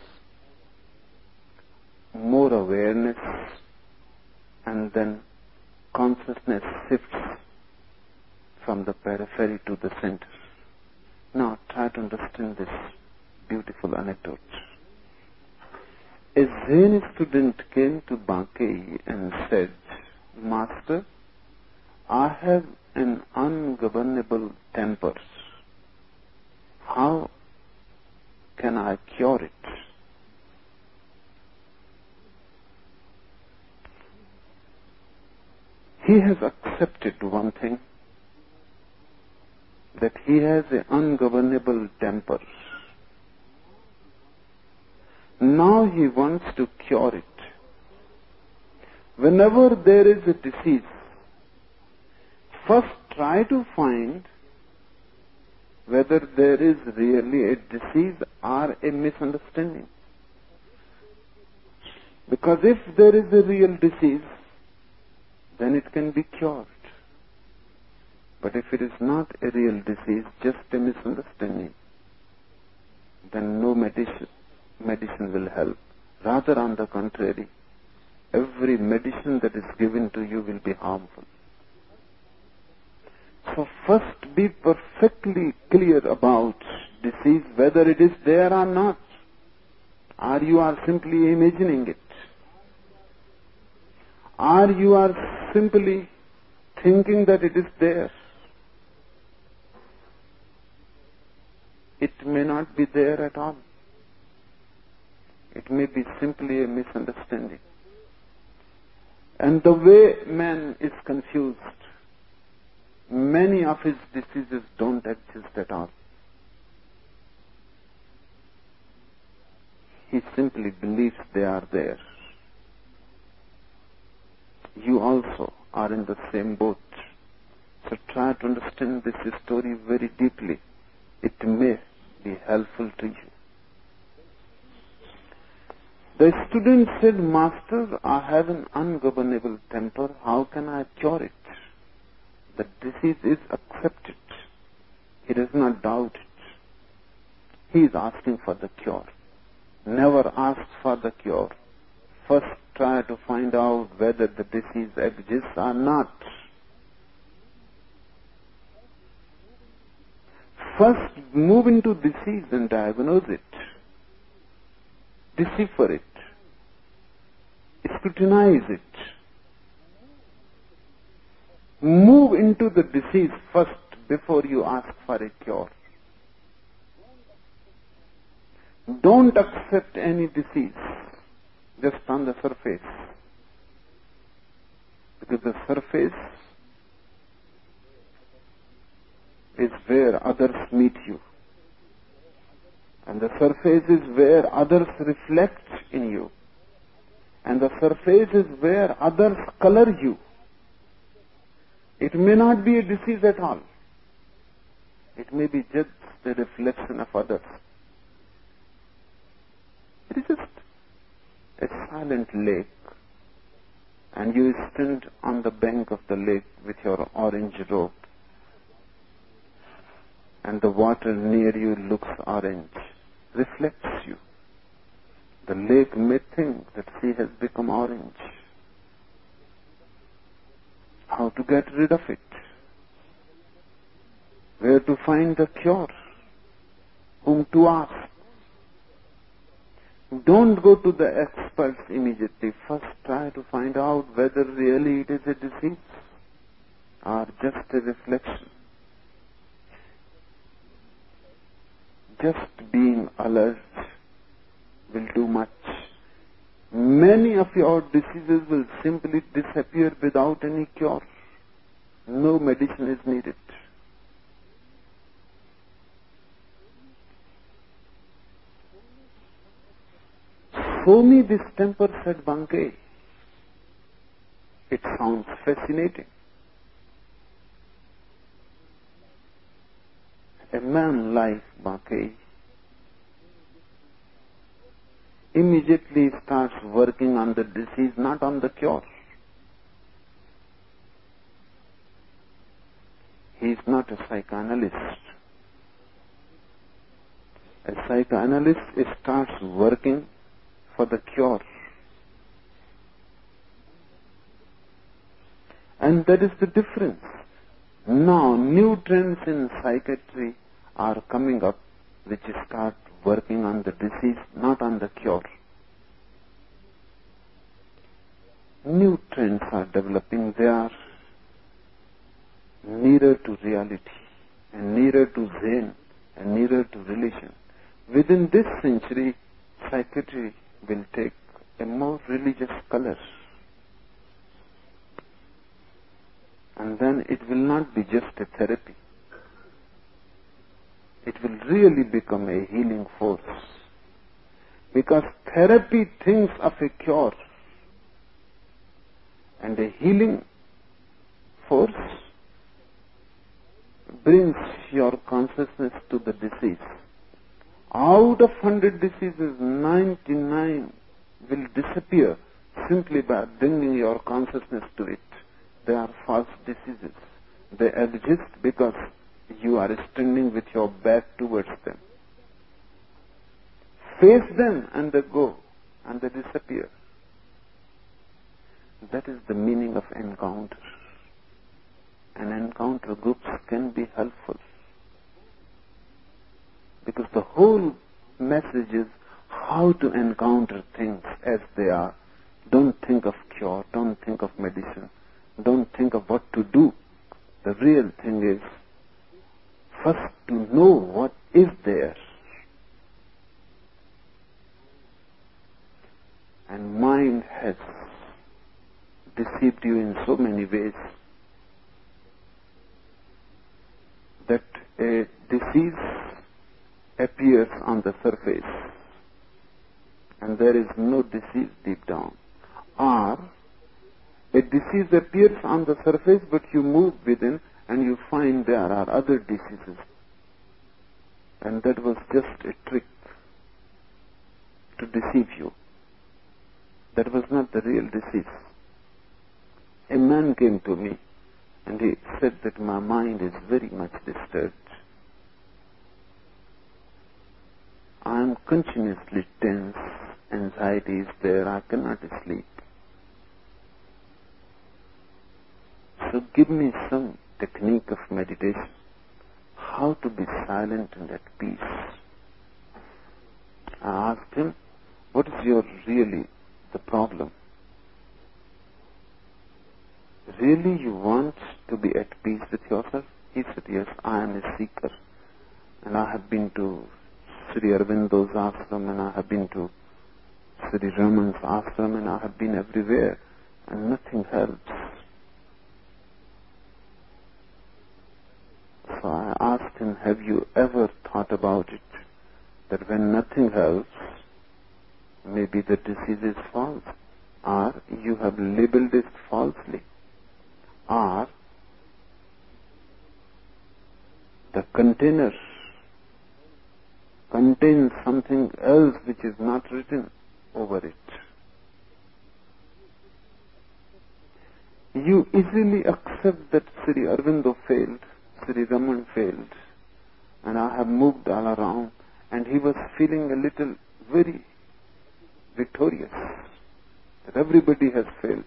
more awareness, and then consciousness shifts from the periphery to the center. Now try to understand this beautiful anecdote. A Zen student came to Bankei and said, "Master, I have an ungovernable temper. How can I cure it?" He has accepted one thing, that he has an ungovernable temper. Now he wants to cure it. Whenever there is a disease, first try to find whether there is really a disease or a misunderstanding. Because if there is a real disease, then it can be cured. But if it is not a real disease, just a misunderstanding, then no medicine will help. Rather, on the contrary, every medicine that is given to you will be harmful. So first be perfectly clear about disease, whether it is there or not, or you are simply imagining it, or you are simply thinking that it is there. It may not be there at all. It may be simply a misunderstanding. And the way man is confused, many of his diseases don't exist at all. He simply believes they are there. You also are in the same boat. So try to understand this story very deeply. It may be helpful to you. The student said, "Master, I have an ungovernable temper. How can I cure it?" The disease is accepted. He does not doubt it. He is asking for the cure. Never ask for the cure. First try to find out whether the disease exists or not. First move into disease and diagnose it. Decipher it. Scrutinize it. Move into the disease first before you ask for a cure. Don't accept any disease just on the surface. Because the surface is where others meet you. And the surface is where others reflect in you. And the surface is where others color you. It may not be a disease at all. It may be just the reflection of others. It is just a silent lake, and you stand on the bank of the lake with your orange robe, and the water near you looks orange, reflects you. The lake may think that she has become orange. How to get rid of it? Where to find the cure? Whom to ask? Don't go to the experts immediately. First try to find out whether really it is a disease. are just a reflection. Just being alert will do much. Many of your diseases will simply disappear without any cure. No medicine is needed. Show me this temper, said Bankei. It sounds fascinating. A man like Bankei immediately starts working on the disease, not on the cure. He is not a psychoanalyst. A psychoanalyst starts working for the cure. And that is the difference. Now, new trends in psychiatry are coming up which start working on the disease, not on the cure. New trends are developing. They are nearer to reality, and nearer to Zen, and nearer to religion. Within this century, psychiatry will take a more religious color. And then it will not be just a therapy. It will really become a healing force. Because therapy thinks of a cure, and a healing force brings your consciousness to the disease. Out of 100 diseases, 99 will disappear simply by bringing your consciousness to it. They are false diseases. They exist because you are standing with your back towards them. Face them and they go, and they disappear. That is the meaning of encounter. And encounter groups can be helpful. Because the whole message is how to encounter things as they are. Don't think of cure, don't think of medicine, don't think of what to do. The real thing is first to know what is there. And mind has deceived you in so many ways that a disease appears on the surface and there is no disease deep down. Or a disease appears on the surface but you move within and you find there are other diseases. And that was just a trick to deceive you. That was not the real disease. A man came to me and he said that my mind is very much disturbed. I am continuously tense, anxiety is there, I cannot sleep. So give me some technique of meditation, how to be silent and at peace. I asked him, what is your really the problem? Really you want to be at peace with yourself? He said, yes, I am a seeker. And I have been to Sri Aurobindo's ashram, and I have been to Sri Raman's ashram, and I have been everywhere, and nothing helps. So I asked him, have you ever thought about it? That when nothing helps, maybe the disease is false, or you have labeled it falsely, or the container contains something else which is not written over it. You easily accept that Sri Aurobindo failed, Sri Raman failed, and I have moved all around, and he was feeling a little very victorious, that everybody has failed,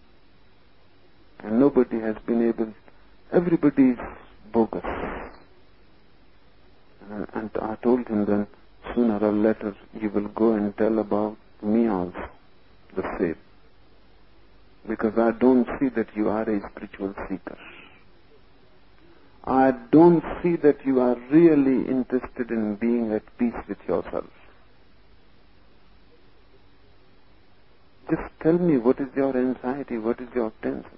and nobody has been able, everybody is bogus. And I told him then, sooner or later you will go and tell about me also the same. Because I don't see that you are a spiritual seeker. I don't see that you are really interested in being at peace with yourself. Just tell me, what is your anxiety, what is your tension?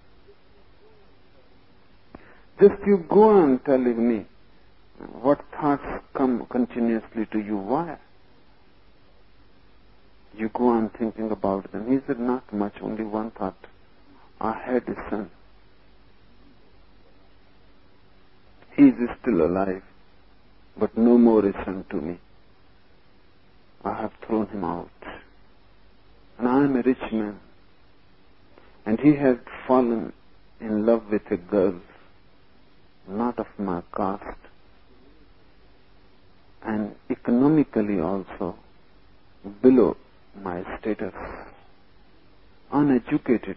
Just you go on telling me what thoughts come continuously to you. Why? You go on thinking about them. He said, not much, only one thought. I had a son. He is still alive, but no more a son to me. I have thrown him out. And I am a rich man. And he had fallen in love with a girl, not of my caste, and economically also below my status, uneducated.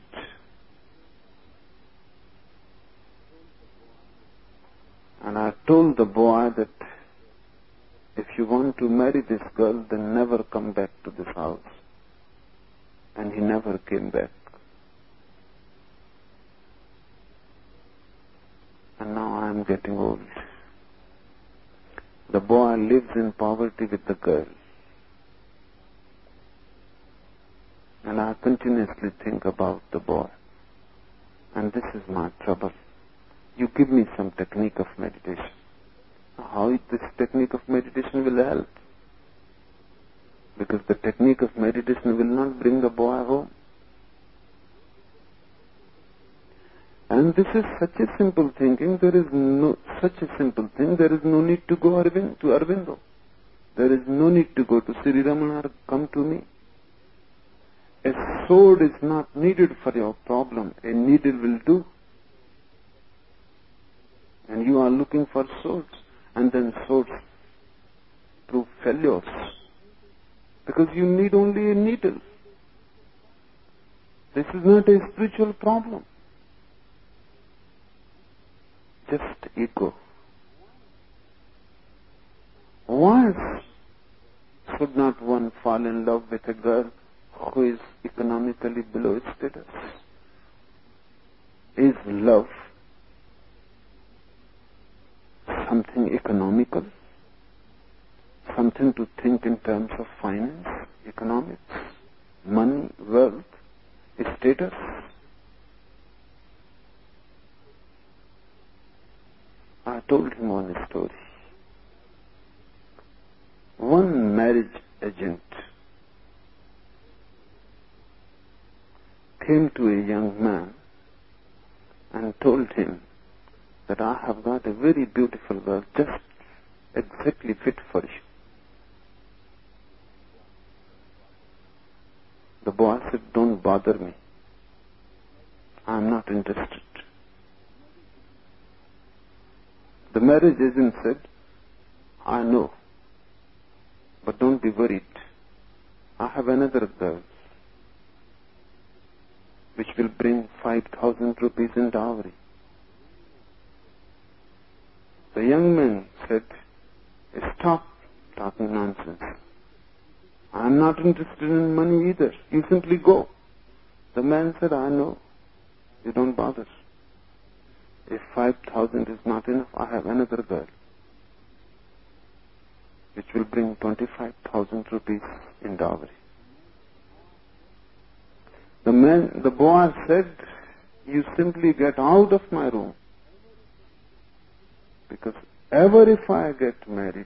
And I told the boy that if you want to marry this girl, then never come back to this house. And he never came back. And now I am getting old. The boy lives in poverty with the girl. And I continuously think about the boy. And this is my trouble. You give me some technique of meditation. How this technique of meditation will help? Because the technique of meditation will not bring the boy home. And this is such a simple thinking. There is no such a simple thing. There is no need to go to Aurobindo. There is no need to go to Sri Ramana or come to me. A sword is not needed for your problem. A needle will do. And you are looking for swords. And then swords prove failures. Because you need only a needle. This is not a spiritual problem. Just ego. Why should not one fall in love with a girl who is economically below status? Is love something economical? Something to think in terms of finance, economics, money, wealth, status? I told him one story. One marriage agent came to a young man and told him that I have got a very beautiful girl, just exactly fit for you. The boy said, don't bother me. I am not interested. The marriage agent said, I know, but don't be worried. I have another girl which will bring 5,000 rupees in dowry. The young man said, stop talking nonsense. I am not interested in money either. You simply go. The man said, I know. You don't bother. If 5,000 is not enough, I have another girl which will bring 25,000 rupees in dowry. The boy said, you simply get out of my room. Because ever if I get married,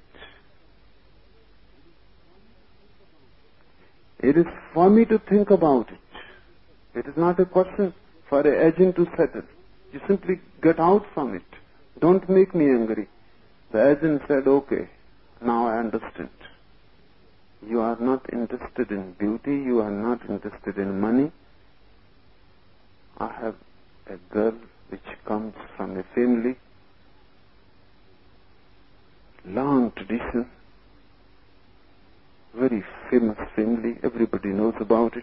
it is for me to think about it. It is not a question for an agent to settle. You simply get out from it. Don't make me angry. The agent said, okay, now I understand. You are not interested in beauty. You are not interested in money. I have a girl which comes from a family, long tradition, very famous family. Everybody knows about it.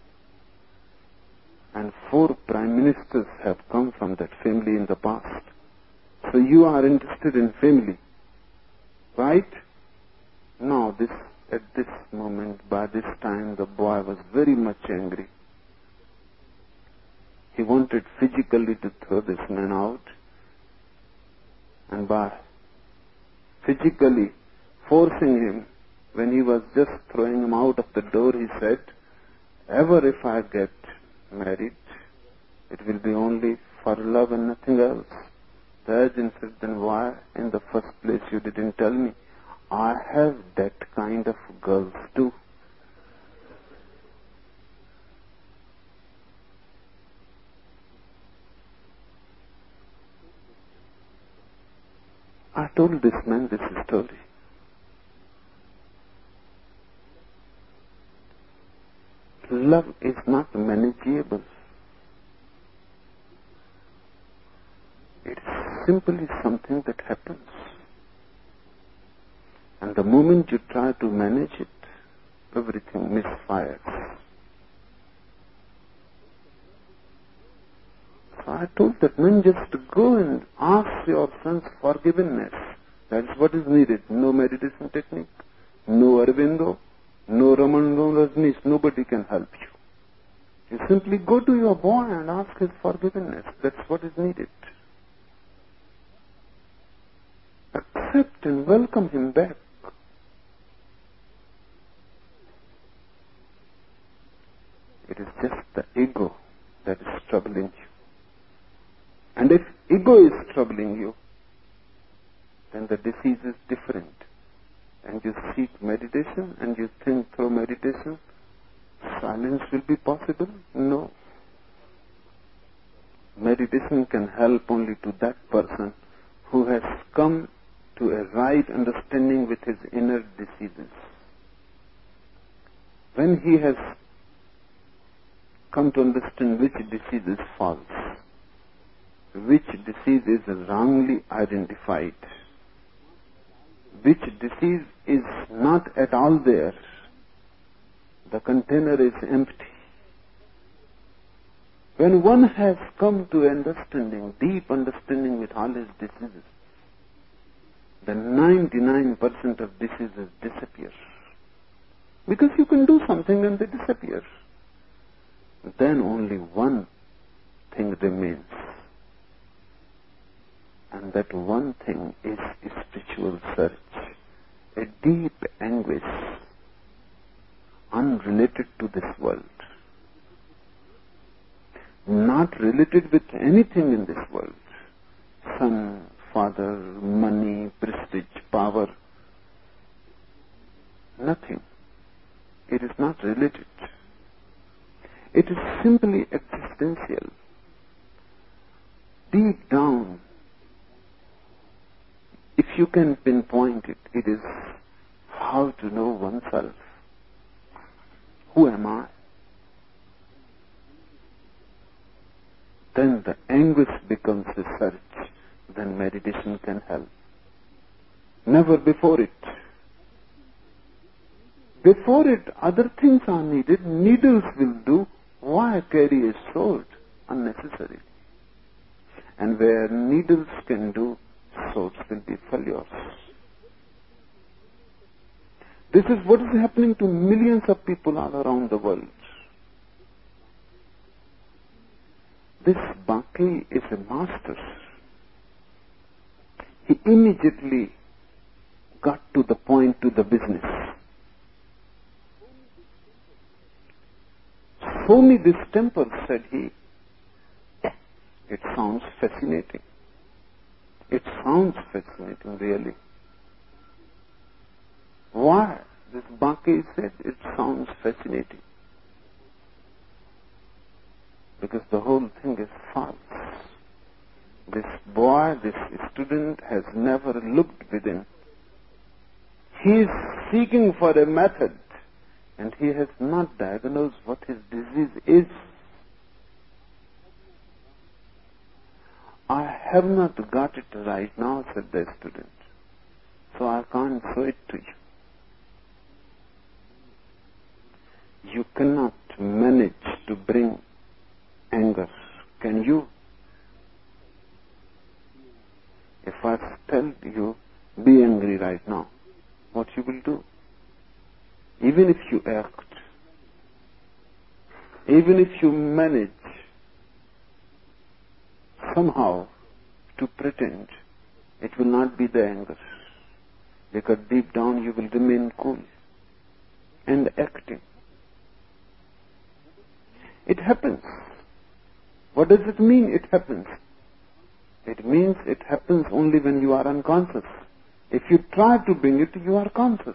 And 4 prime ministers have come from that family in the past. So you are interested in family, right? Now at this moment, by this time, the boy was very much angry. He wanted physically to throw this man out. And by physically forcing him, when he was just throwing him out of the door, he said, ever if I get married, it will be only for love and nothing else. The urchin said, then why in the first place you didn't tell me? I have that kind of girls too. I told this man this story. Love is not manageable. It is simply something that happens. And the moment you try to manage it, everything misfires. So I told that man, just go and ask your son's forgiveness. That is what is needed. No meditation technique, no Aurobindo, no Ramana Rajneesh. Nobody can help you. You simply go to your boy and ask his forgiveness. That's what is needed. Accept and welcome him back. It is just the ego that is troubling you. And if ego is troubling you, then the disease is different. And you seek meditation and you think through meditation, silence will be possible? No. Meditation can help only to that person who has come to a right understanding with his inner diseases. When he has come to understand which disease is false, which disease is wrongly identified, which disease is not at all there, the container is empty. When one has come to understanding, deep understanding with all his diseases, then 99% of diseases disappear. Because you can do something and they disappear. Then only one thing remains. And that one thing is spiritual search, a deep anguish, unrelated to this world, not related with anything in this world, son, father, money, prestige, power, nothing. It is not related. It is simply existential. Deep down, if you can pinpoint it, it is how to know oneself. Who am I? Then the anguish becomes a search. Then meditation can help. Never before it. Before it, other things are needed. Needles will do. Why carry a sword unnecessarily? And where needles can do, swords will be failures. This is what is happening to millions of people all around the world. This Bhakti is a master. He immediately got to the point, to the business. Show me this temple, said he. It sounds fascinating. It sounds fascinating, really. Why? This Bhakti said it sounds fascinating. Because the whole thing is false. This boy, this student has never looked within. He is seeking for a method and he has not diagnosed what his disease is. I have not got it right now, said the student, so I can't show it to you. You cannot manage to bring anger, can you? If I tell you, be angry right now, what you will do? Even if you act, even if you manage somehow to pretend It will not be the anger. Because deep down you will remain cool and acting. It happens. What does it mean, it happens? It means it happens only when you are unconscious. If you try to bring it, you are conscious.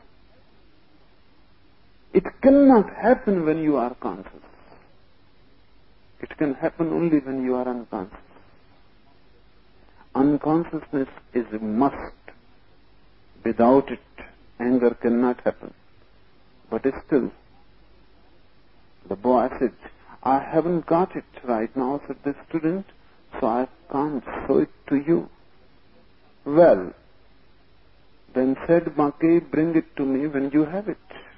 It cannot happen when you are conscious. It can happen only when you are unconscious. Unconsciousness is a must. Without it, anger cannot happen. But still, the boy said, I haven't got it right now, said the student, so I can't show it to you. Well, then said Bhakti, bring it to me when you have it.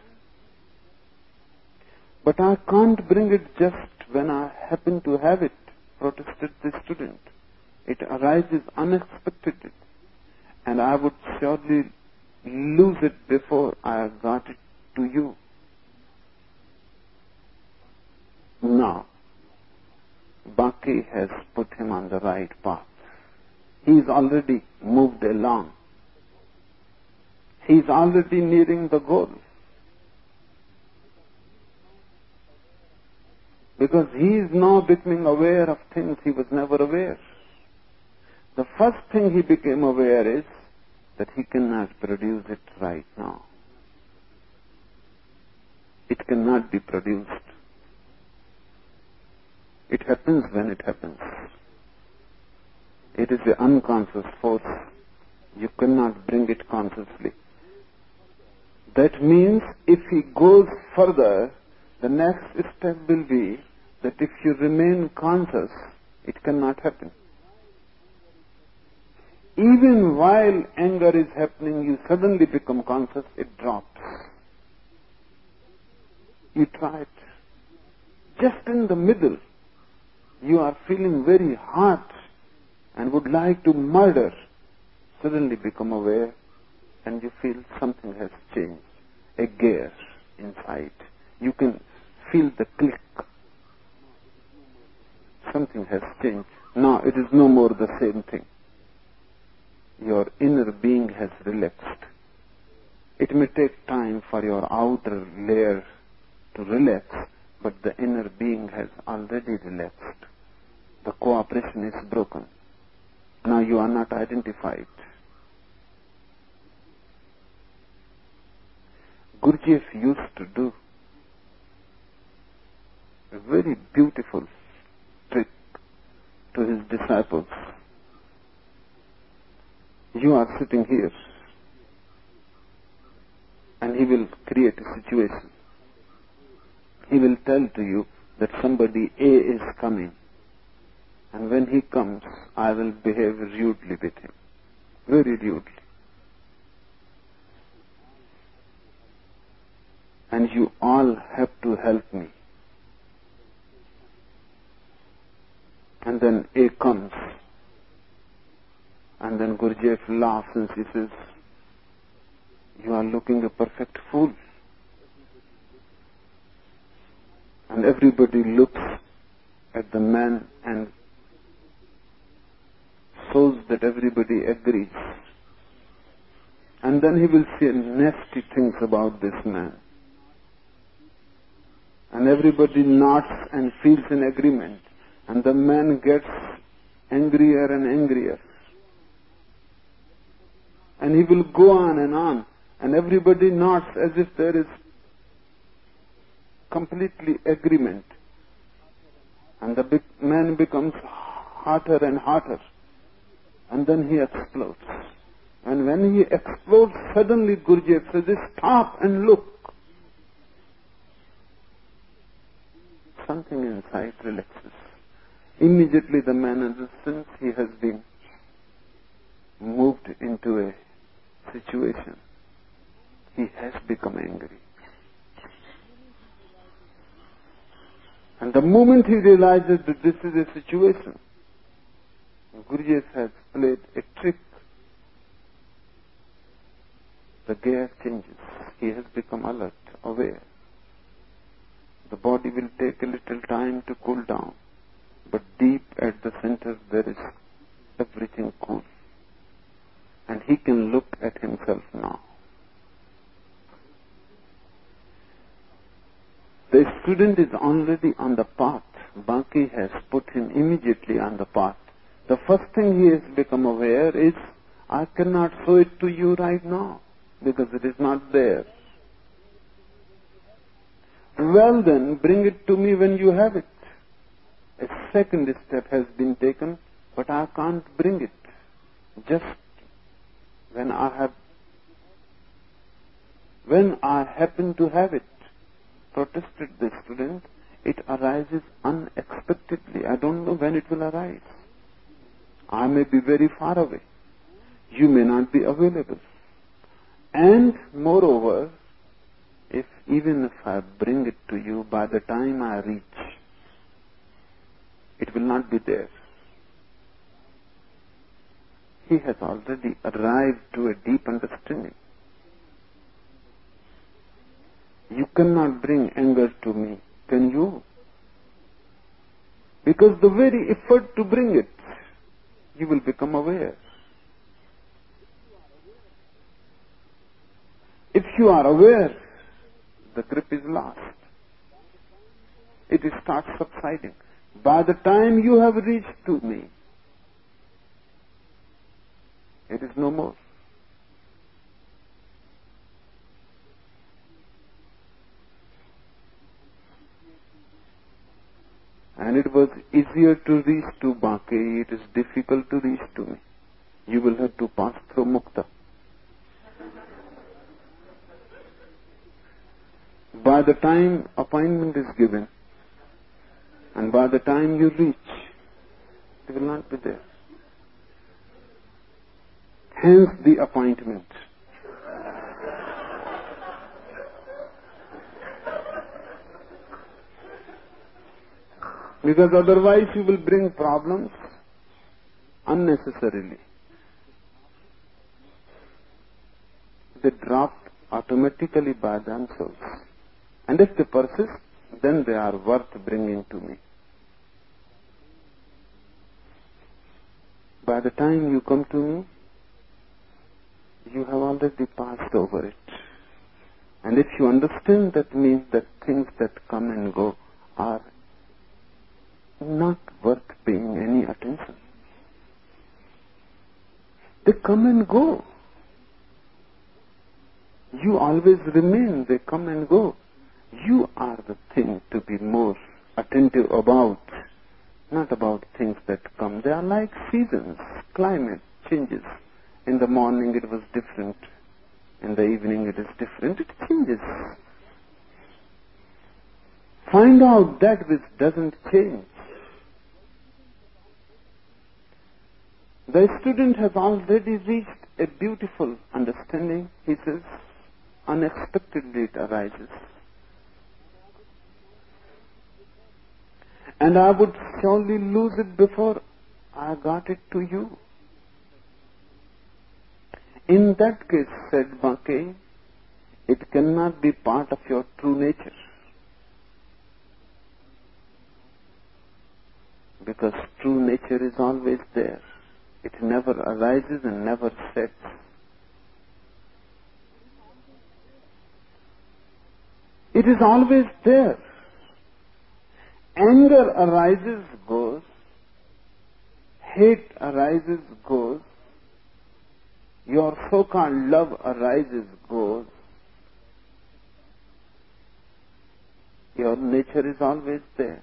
But I can't bring it just when I happen to have it, protested the student. It arises unexpectedly, and I would surely lose it before I got it to you. Now, Bhakti has put him on the right path. He's already moved along. He's already nearing the goal. Because he is now becoming aware of things he was never aware. The first thing he became aware is that he cannot produce it right now. It cannot be produced. It happens when it happens. It is the unconscious force. You cannot bring it consciously. That means if he goes further, the next step will be that if you remain conscious, it cannot happen. Even while anger is happening, you suddenly become conscious, it drops. You try it. Just in the middle, you are feeling very hot and would like to murder. Suddenly become aware and you feel something has changed. A gear inside. You can feel the click. Something has changed. Now it is no more the same thing. Your inner being has relaxed. It may take time for your outer layer to relax, but the inner being has already relaxed. The cooperation is broken. Now you are not identified. Gurdjieff used to do a very beautiful trick to his disciples. You are sitting here, and he will create a situation. He will tell to you that somebody A is coming, and when he comes, I will behave rudely with him, very rudely. And you all have to help me. And then A comes. And then Gurdjieff laughs and she says, you are looking a perfect fool. And everybody looks at the man and shows that everybody agrees. And then he will say nasty things about this man. And everybody nods and feels in agreement. And the man gets angrier and angrier. And he will go on, and everybody nods as if there is completely agreement. And the big man becomes hotter and hotter. And then he explodes. And when he explodes, suddenly Gurdjieff says, stop and look. Something inside relaxes. Immediately the man understands he has been moved into a situation. He has become angry. And the moment he realizes that this is a situation, Gurdjieff has played a trick. The gear changes. He has become alert, aware. The body will take a little time to cool down, but deep at the center there is everything cool. and he can look at himself now. The student is already on the path. Baki has put him immediately on the path. The first thing he has become aware is, I cannot show it to you right now because it is not there. Well then, bring it to me when you have it. A second step has been taken, but I can't bring it. Just when I happen to have it, protested the student, it arises unexpectedly. I don't know when it will arise. I may be very far away. You may not be available. And moreover, even if I bring it to you, by the time I reach, it will not be there. He has already arrived to a deep understanding. You cannot bring anger to me, can you? Because the very effort to bring it, you will become aware. If you are aware, the grip is lost. It starts subsiding. By the time you have reached to me, it is no more. And it was easier to reach to Baki, it is difficult to reach to me. You will have to pass through Mukta. By the time appointment is given, and by the time you reach, it will not be there. Hence the appointment. Because otherwise you will bring problems unnecessarily. They drop automatically by themselves. And if they persist, then they are worth bringing to me. By the time you come to me, you have already passed over it. And if you understand, that means that things that come and go are not worth paying any attention. They come and go. You always remain, they come and go. You are the thing to be more attentive about, not about things that come. They are like seasons, climate changes. In the morning it was different, in the evening it is different, it changes. Find out that which doesn't change. The student has already reached a beautiful understanding. He says, unexpectedly it arises. And I would surely lose it before I got it to you. In that case, said Baki, it cannot be part of your true nature. Because true nature is always there. It never arises and never sets. It is always there. Anger arises, goes. Hate arises, goes. Your so-called love arises, goes. Your nature is always there.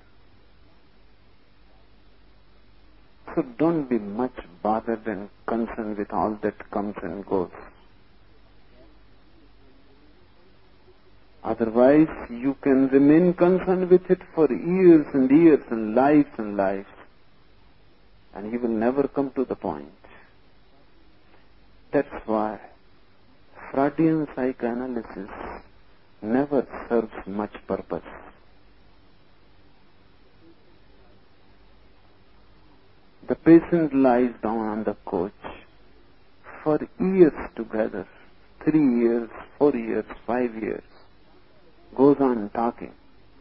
So don't be much bothered and concerned with all that comes and goes. Otherwise, you can remain concerned with it for years and years and lives, and you will never come to the point. That's why Freudian psychoanalysis never serves much purpose. The patient lies down on the couch for years together, 3 years, 4 years, 5 years, goes on talking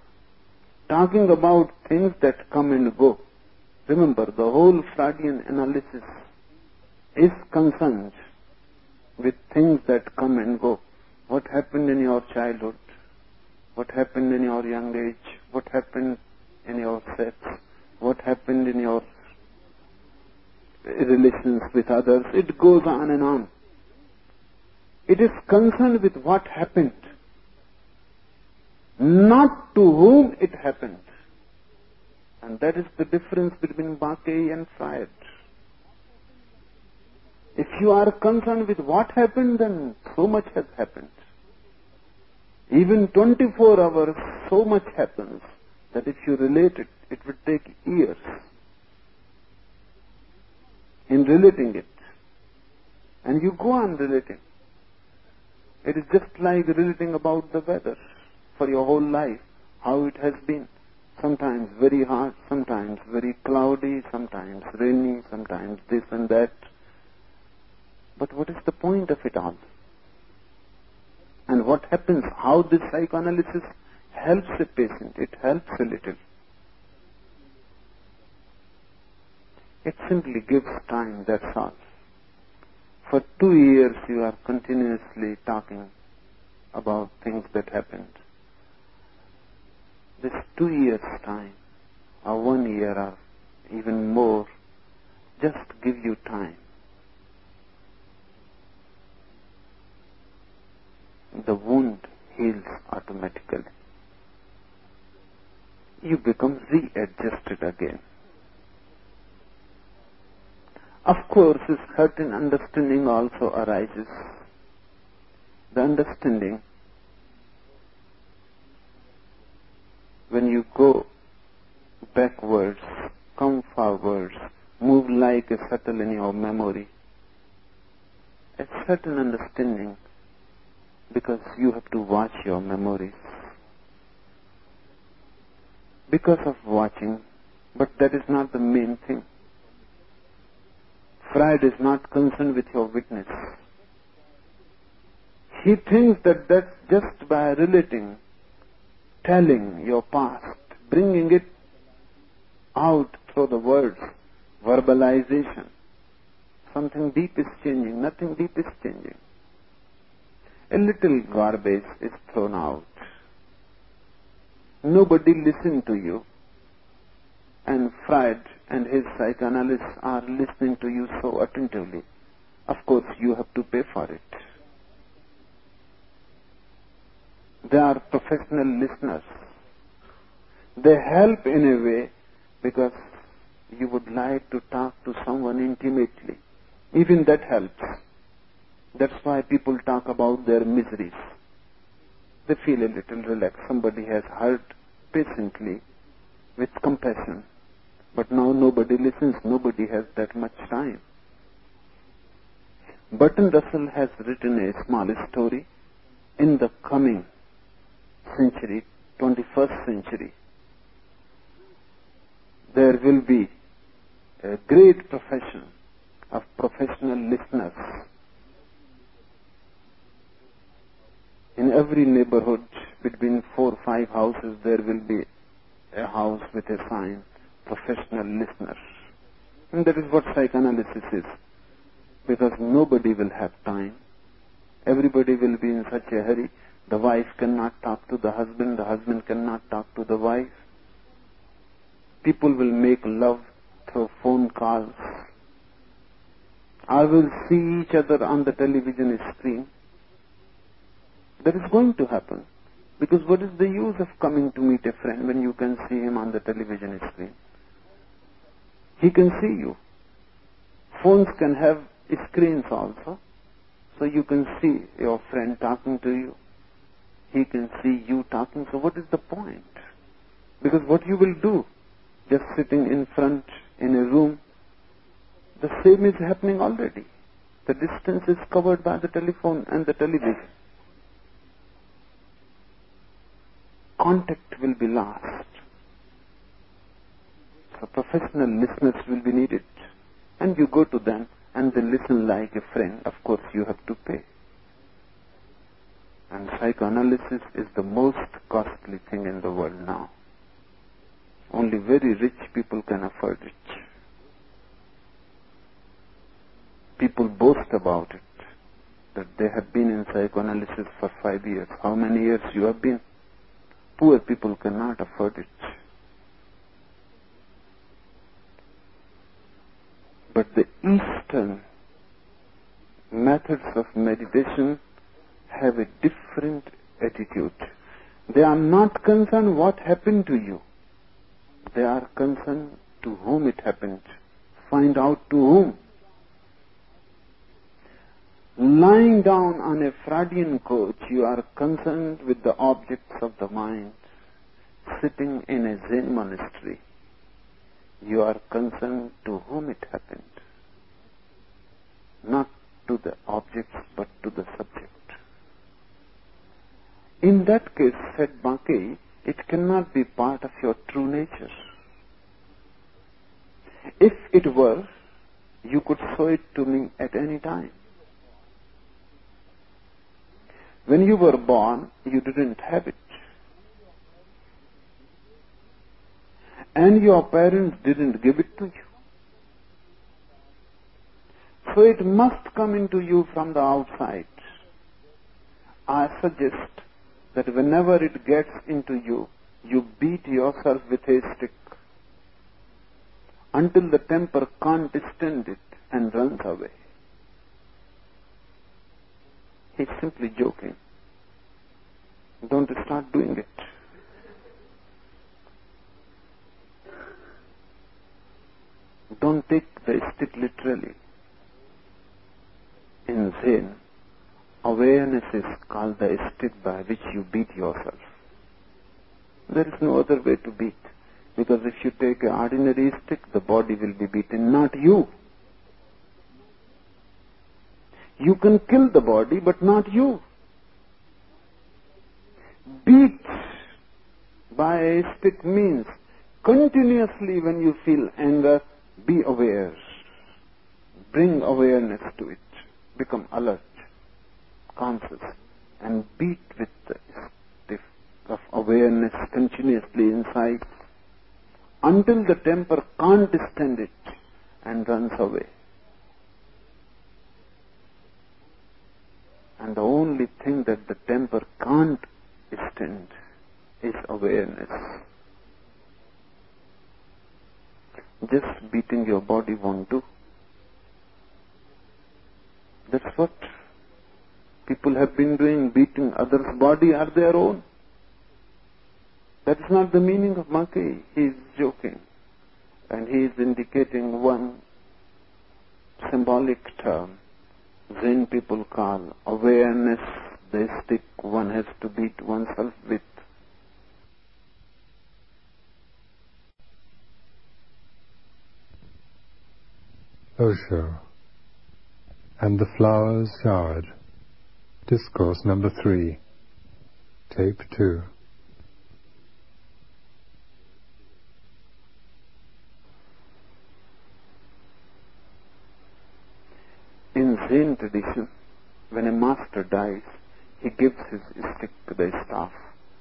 about things that come and go. Remember, the whole Freudian analysis is concerned with things that come and go. What happened in your childhood? What happened in your young age? What happened in your sex? What happened in your relations with others? It goes on and on. It is concerned with what happened, not to whom it happened. And that is the difference between Bhakti and Freud. If you are concerned with what happened, then so much has happened. Even 24 hours, so much happens that if you relate it, it would take years in relating it. And you go on relating. It is just like relating about the weather for your whole life, how it has been. Sometimes very hot, sometimes very cloudy, sometimes rainy, sometimes this and that. But what is the point of it all? And what happens? How this psychoanalysis helps a patient? It helps a little. It simply gives time, that's all. For 2 years you are continuously talking about things that happened. This 2 years time, or 1 year, or even more, just give you time. The wound heals automatically. You become readjusted again. Of course, a certain understanding also arises. The understanding, when you go backwards, come forwards, move like a shuttle in your memory, a certain understanding, because you have to watch your memories. Because of watching, but that is not the main thing. Freud is not concerned with your witness. He thinks that just by relating, telling your past, bringing it out through the words, verbalization, something deep is changing, nothing deep is changing. A little garbage is thrown out. Nobody listened to you. And Freud and his psychoanalysts are listening to you so attentively. Of course, you have to pay for it. They are professional listeners. They help in a way because you would like to talk to someone intimately. Even that helps. That's why people talk about their miseries. They feel a little relaxed. Somebody has heard patiently with compassion. But now nobody listens. Nobody has that much time. Bertrand Russell has written a small story. In the coming century, 21st century, there will be a great profession of professional listeners. In every neighborhood, between 4 or 5 houses, there will be a house with a sign, professional listeners. And that is what psychoanalysis is. Because nobody will have time. Everybody will be in such a hurry. The wife cannot talk to the husband cannot talk to the wife. People will make love through phone calls. I will see each other on the television screen. That is going to happen. Because what is the use of coming to meet a friend when you can see him on the television screen? He can see you. Phones can have screens also. So you can see your friend talking to you. He can see you talking. So what is the point? Because what you will do, just sitting in front in a room, the same is happening already. The distance is covered by the telephone and the television. Contact will be lost. So professional listeners will be needed. And you go to them and they listen like a friend. Of course, you have to pay. And psychoanalysis is the most costly thing in the world now. Only very rich people can afford it. People boast about it. that they have been in psychoanalysis for 5 years. How many years you have been? Poor people cannot afford it. But the Eastern methods of meditation have a different attitude. They are not concerned what happened to you. They are concerned to whom it happened. Find out to whom. Lying down on a Freudian couch, you are concerned with the objects of the mind. Sitting in a Zen monastery, you are concerned to whom it happened. Not to the objects, but to the subject. In that case, said Bankei, it cannot be part of your true nature. If it were, you could show it to me at any time. When you were born, you didn't have it. And your parents didn't give it to you. So it must come into you from the outside. I suggest that whenever it gets into you, you beat yourself with a stick until the temper can't stand it and runs away. He's simply joking. Don't start doing it. Don't take the stick literally. In Zen, awareness is called the stick by which you beat yourself. There is no other way to beat. Because if you take an ordinary stick, the body will be beaten, not you. You can kill the body, but not you. Beat by a stick means continuously when you feel anger, be aware. Bring awareness to it. Become alert, conscious, and beat with the stick of awareness continuously inside until the temper can't stand it and runs away. And the only thing that the temper can't stand is awareness. Just beating your body won't do. That's what people have been doing, beating others' body or their own. That is not the meaning of Bankei. He is joking. And he is indicating one symbolic term Zen people call awareness, the stick one has to beat oneself with. Osho and the Flowers Showered. Discourse number 3. Tape 2. In Zen tradition, when a master dies, he gives his stick, the staff,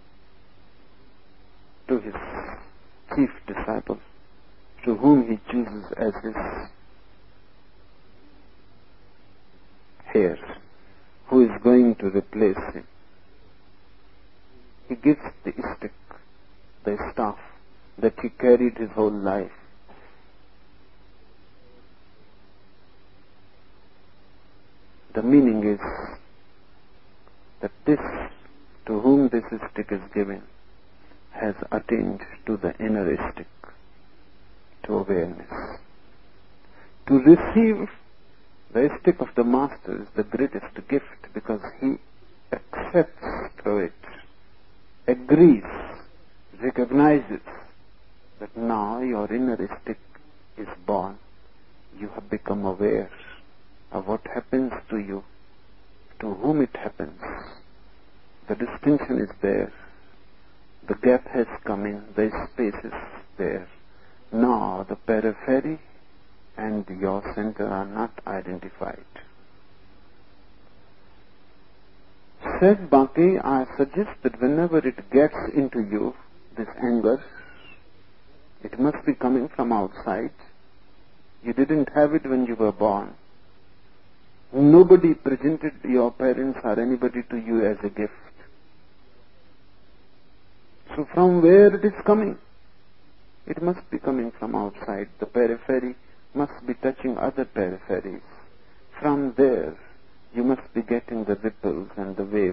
to his chief disciple, to whom he chooses as his heirs, who is going to replace him. He gives the stick, the staff that he carried his whole life. The meaning is that this, to whom this stick is given, has attained to the inner stick, to awareness. To receive the stick of the master is the greatest gift because he accepts through it, agrees, recognizes that now your inner stick is born. You have become aware of what happens to you, to whom it happens. The distinction is there. The gap has come in, the space is there. Now the periphery and your center are not identified. Said Bankei, I suggest that whenever it gets into you, this anger, it must be coming from outside. You didn't have it when you were born. Nobody presented your parents or anybody to you as a gift. So from where it is coming? It must be coming from outside. The periphery must be touching other peripheries. From there, you must be getting the ripples and the waves.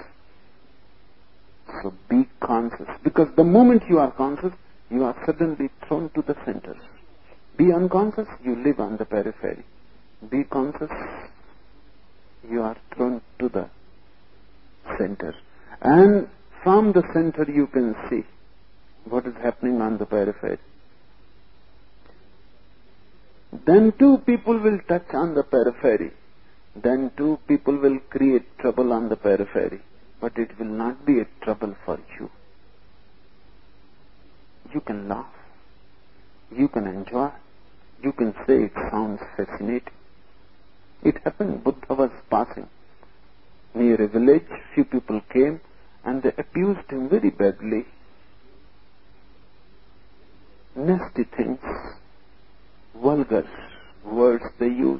So be conscious. Because the moment you are conscious, you are suddenly thrown to the center. Be unconscious, you live on the periphery. Be conscious, you are thrown to the center. And from the center you can see what is happening on the periphery. Then two people will touch on the periphery. Then two people will create trouble on the periphery. But it will not be a trouble for you. You can laugh. You can enjoy. You can say it sounds fascinating. It happened. Buddha was passing near a village. Few people came and they abused him very badly. Nasty things, vulgar words they used.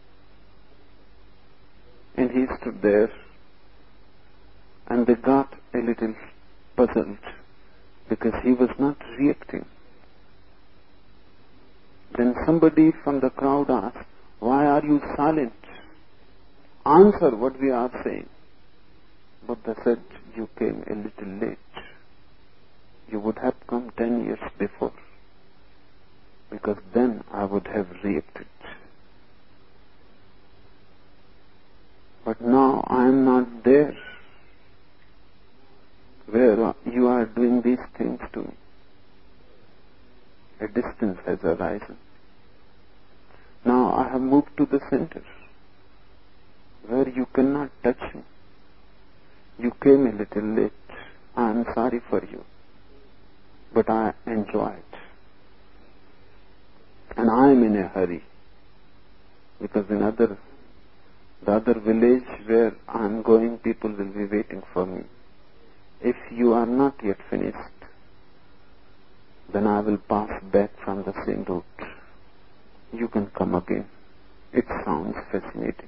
And he stood there and they got a little puzzled because he was not reacting. Then somebody from the crowd asked, "Why are you silent? Answer what we are saying." Buddha said, "You came a little late. You would have come 10 years before, because then I would have reacted. But now I am not there where you are doing these things to me. A distance has arisen. Now I have moved to the center where you cannot touch me. You came a little late. I am sorry for you. But I enjoy it. And I am in a hurry. Because in the other village where I am going, people will be waiting for me. If you are not yet finished, then I will pass back from the same route. You can come again. It sounds fascinating."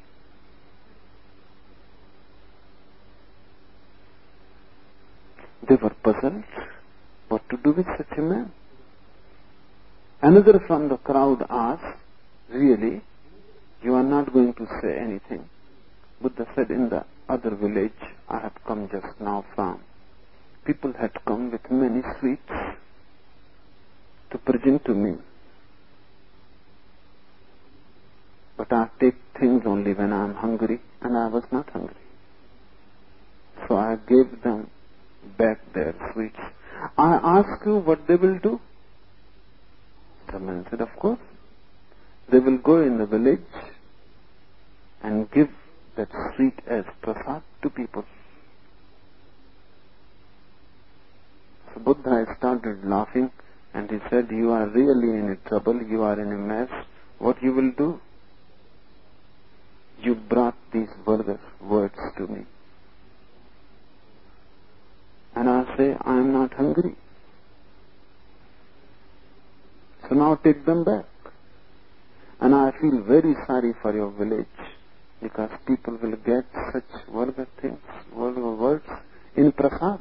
They were puzzled what to do with such a man. Another from the crowd asked, "Really? You are not going to say anything?" Buddha said, "In the other village I have come just now from. People had come with many sweets to present to me. But I take things only when I am hungry, and I was not hungry. So I gave them back their sweets. I ask you what they will do?" The man said, "Of course. They will go in the village and give that sweet as prasad to people." So Buddha started laughing and he said, "You are really in a trouble, you are in a mess. What you will do? You brought these vulgar words to me. And I say, I am not hungry. So now take them back. And I feel very sorry for your village, because people will get such vulgar things, vulgar words in prasad."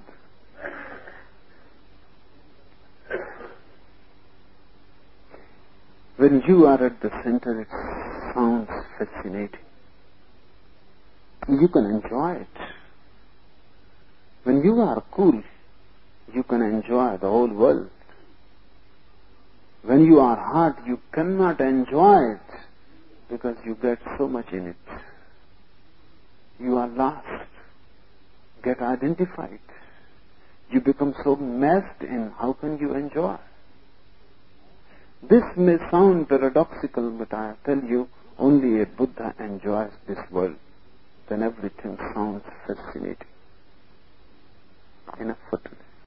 When you are at the center, it sounds fascinating. You can enjoy it. When you are cool, you can enjoy the whole world. When you are hot, you cannot enjoy it because you get so much in it. You are lost. Get identified. You become so messed in. How can you enjoy? This may sound paradoxical, but I tell you, only a Buddha enjoys this world. Then everything sounds fascinating. Enough for today.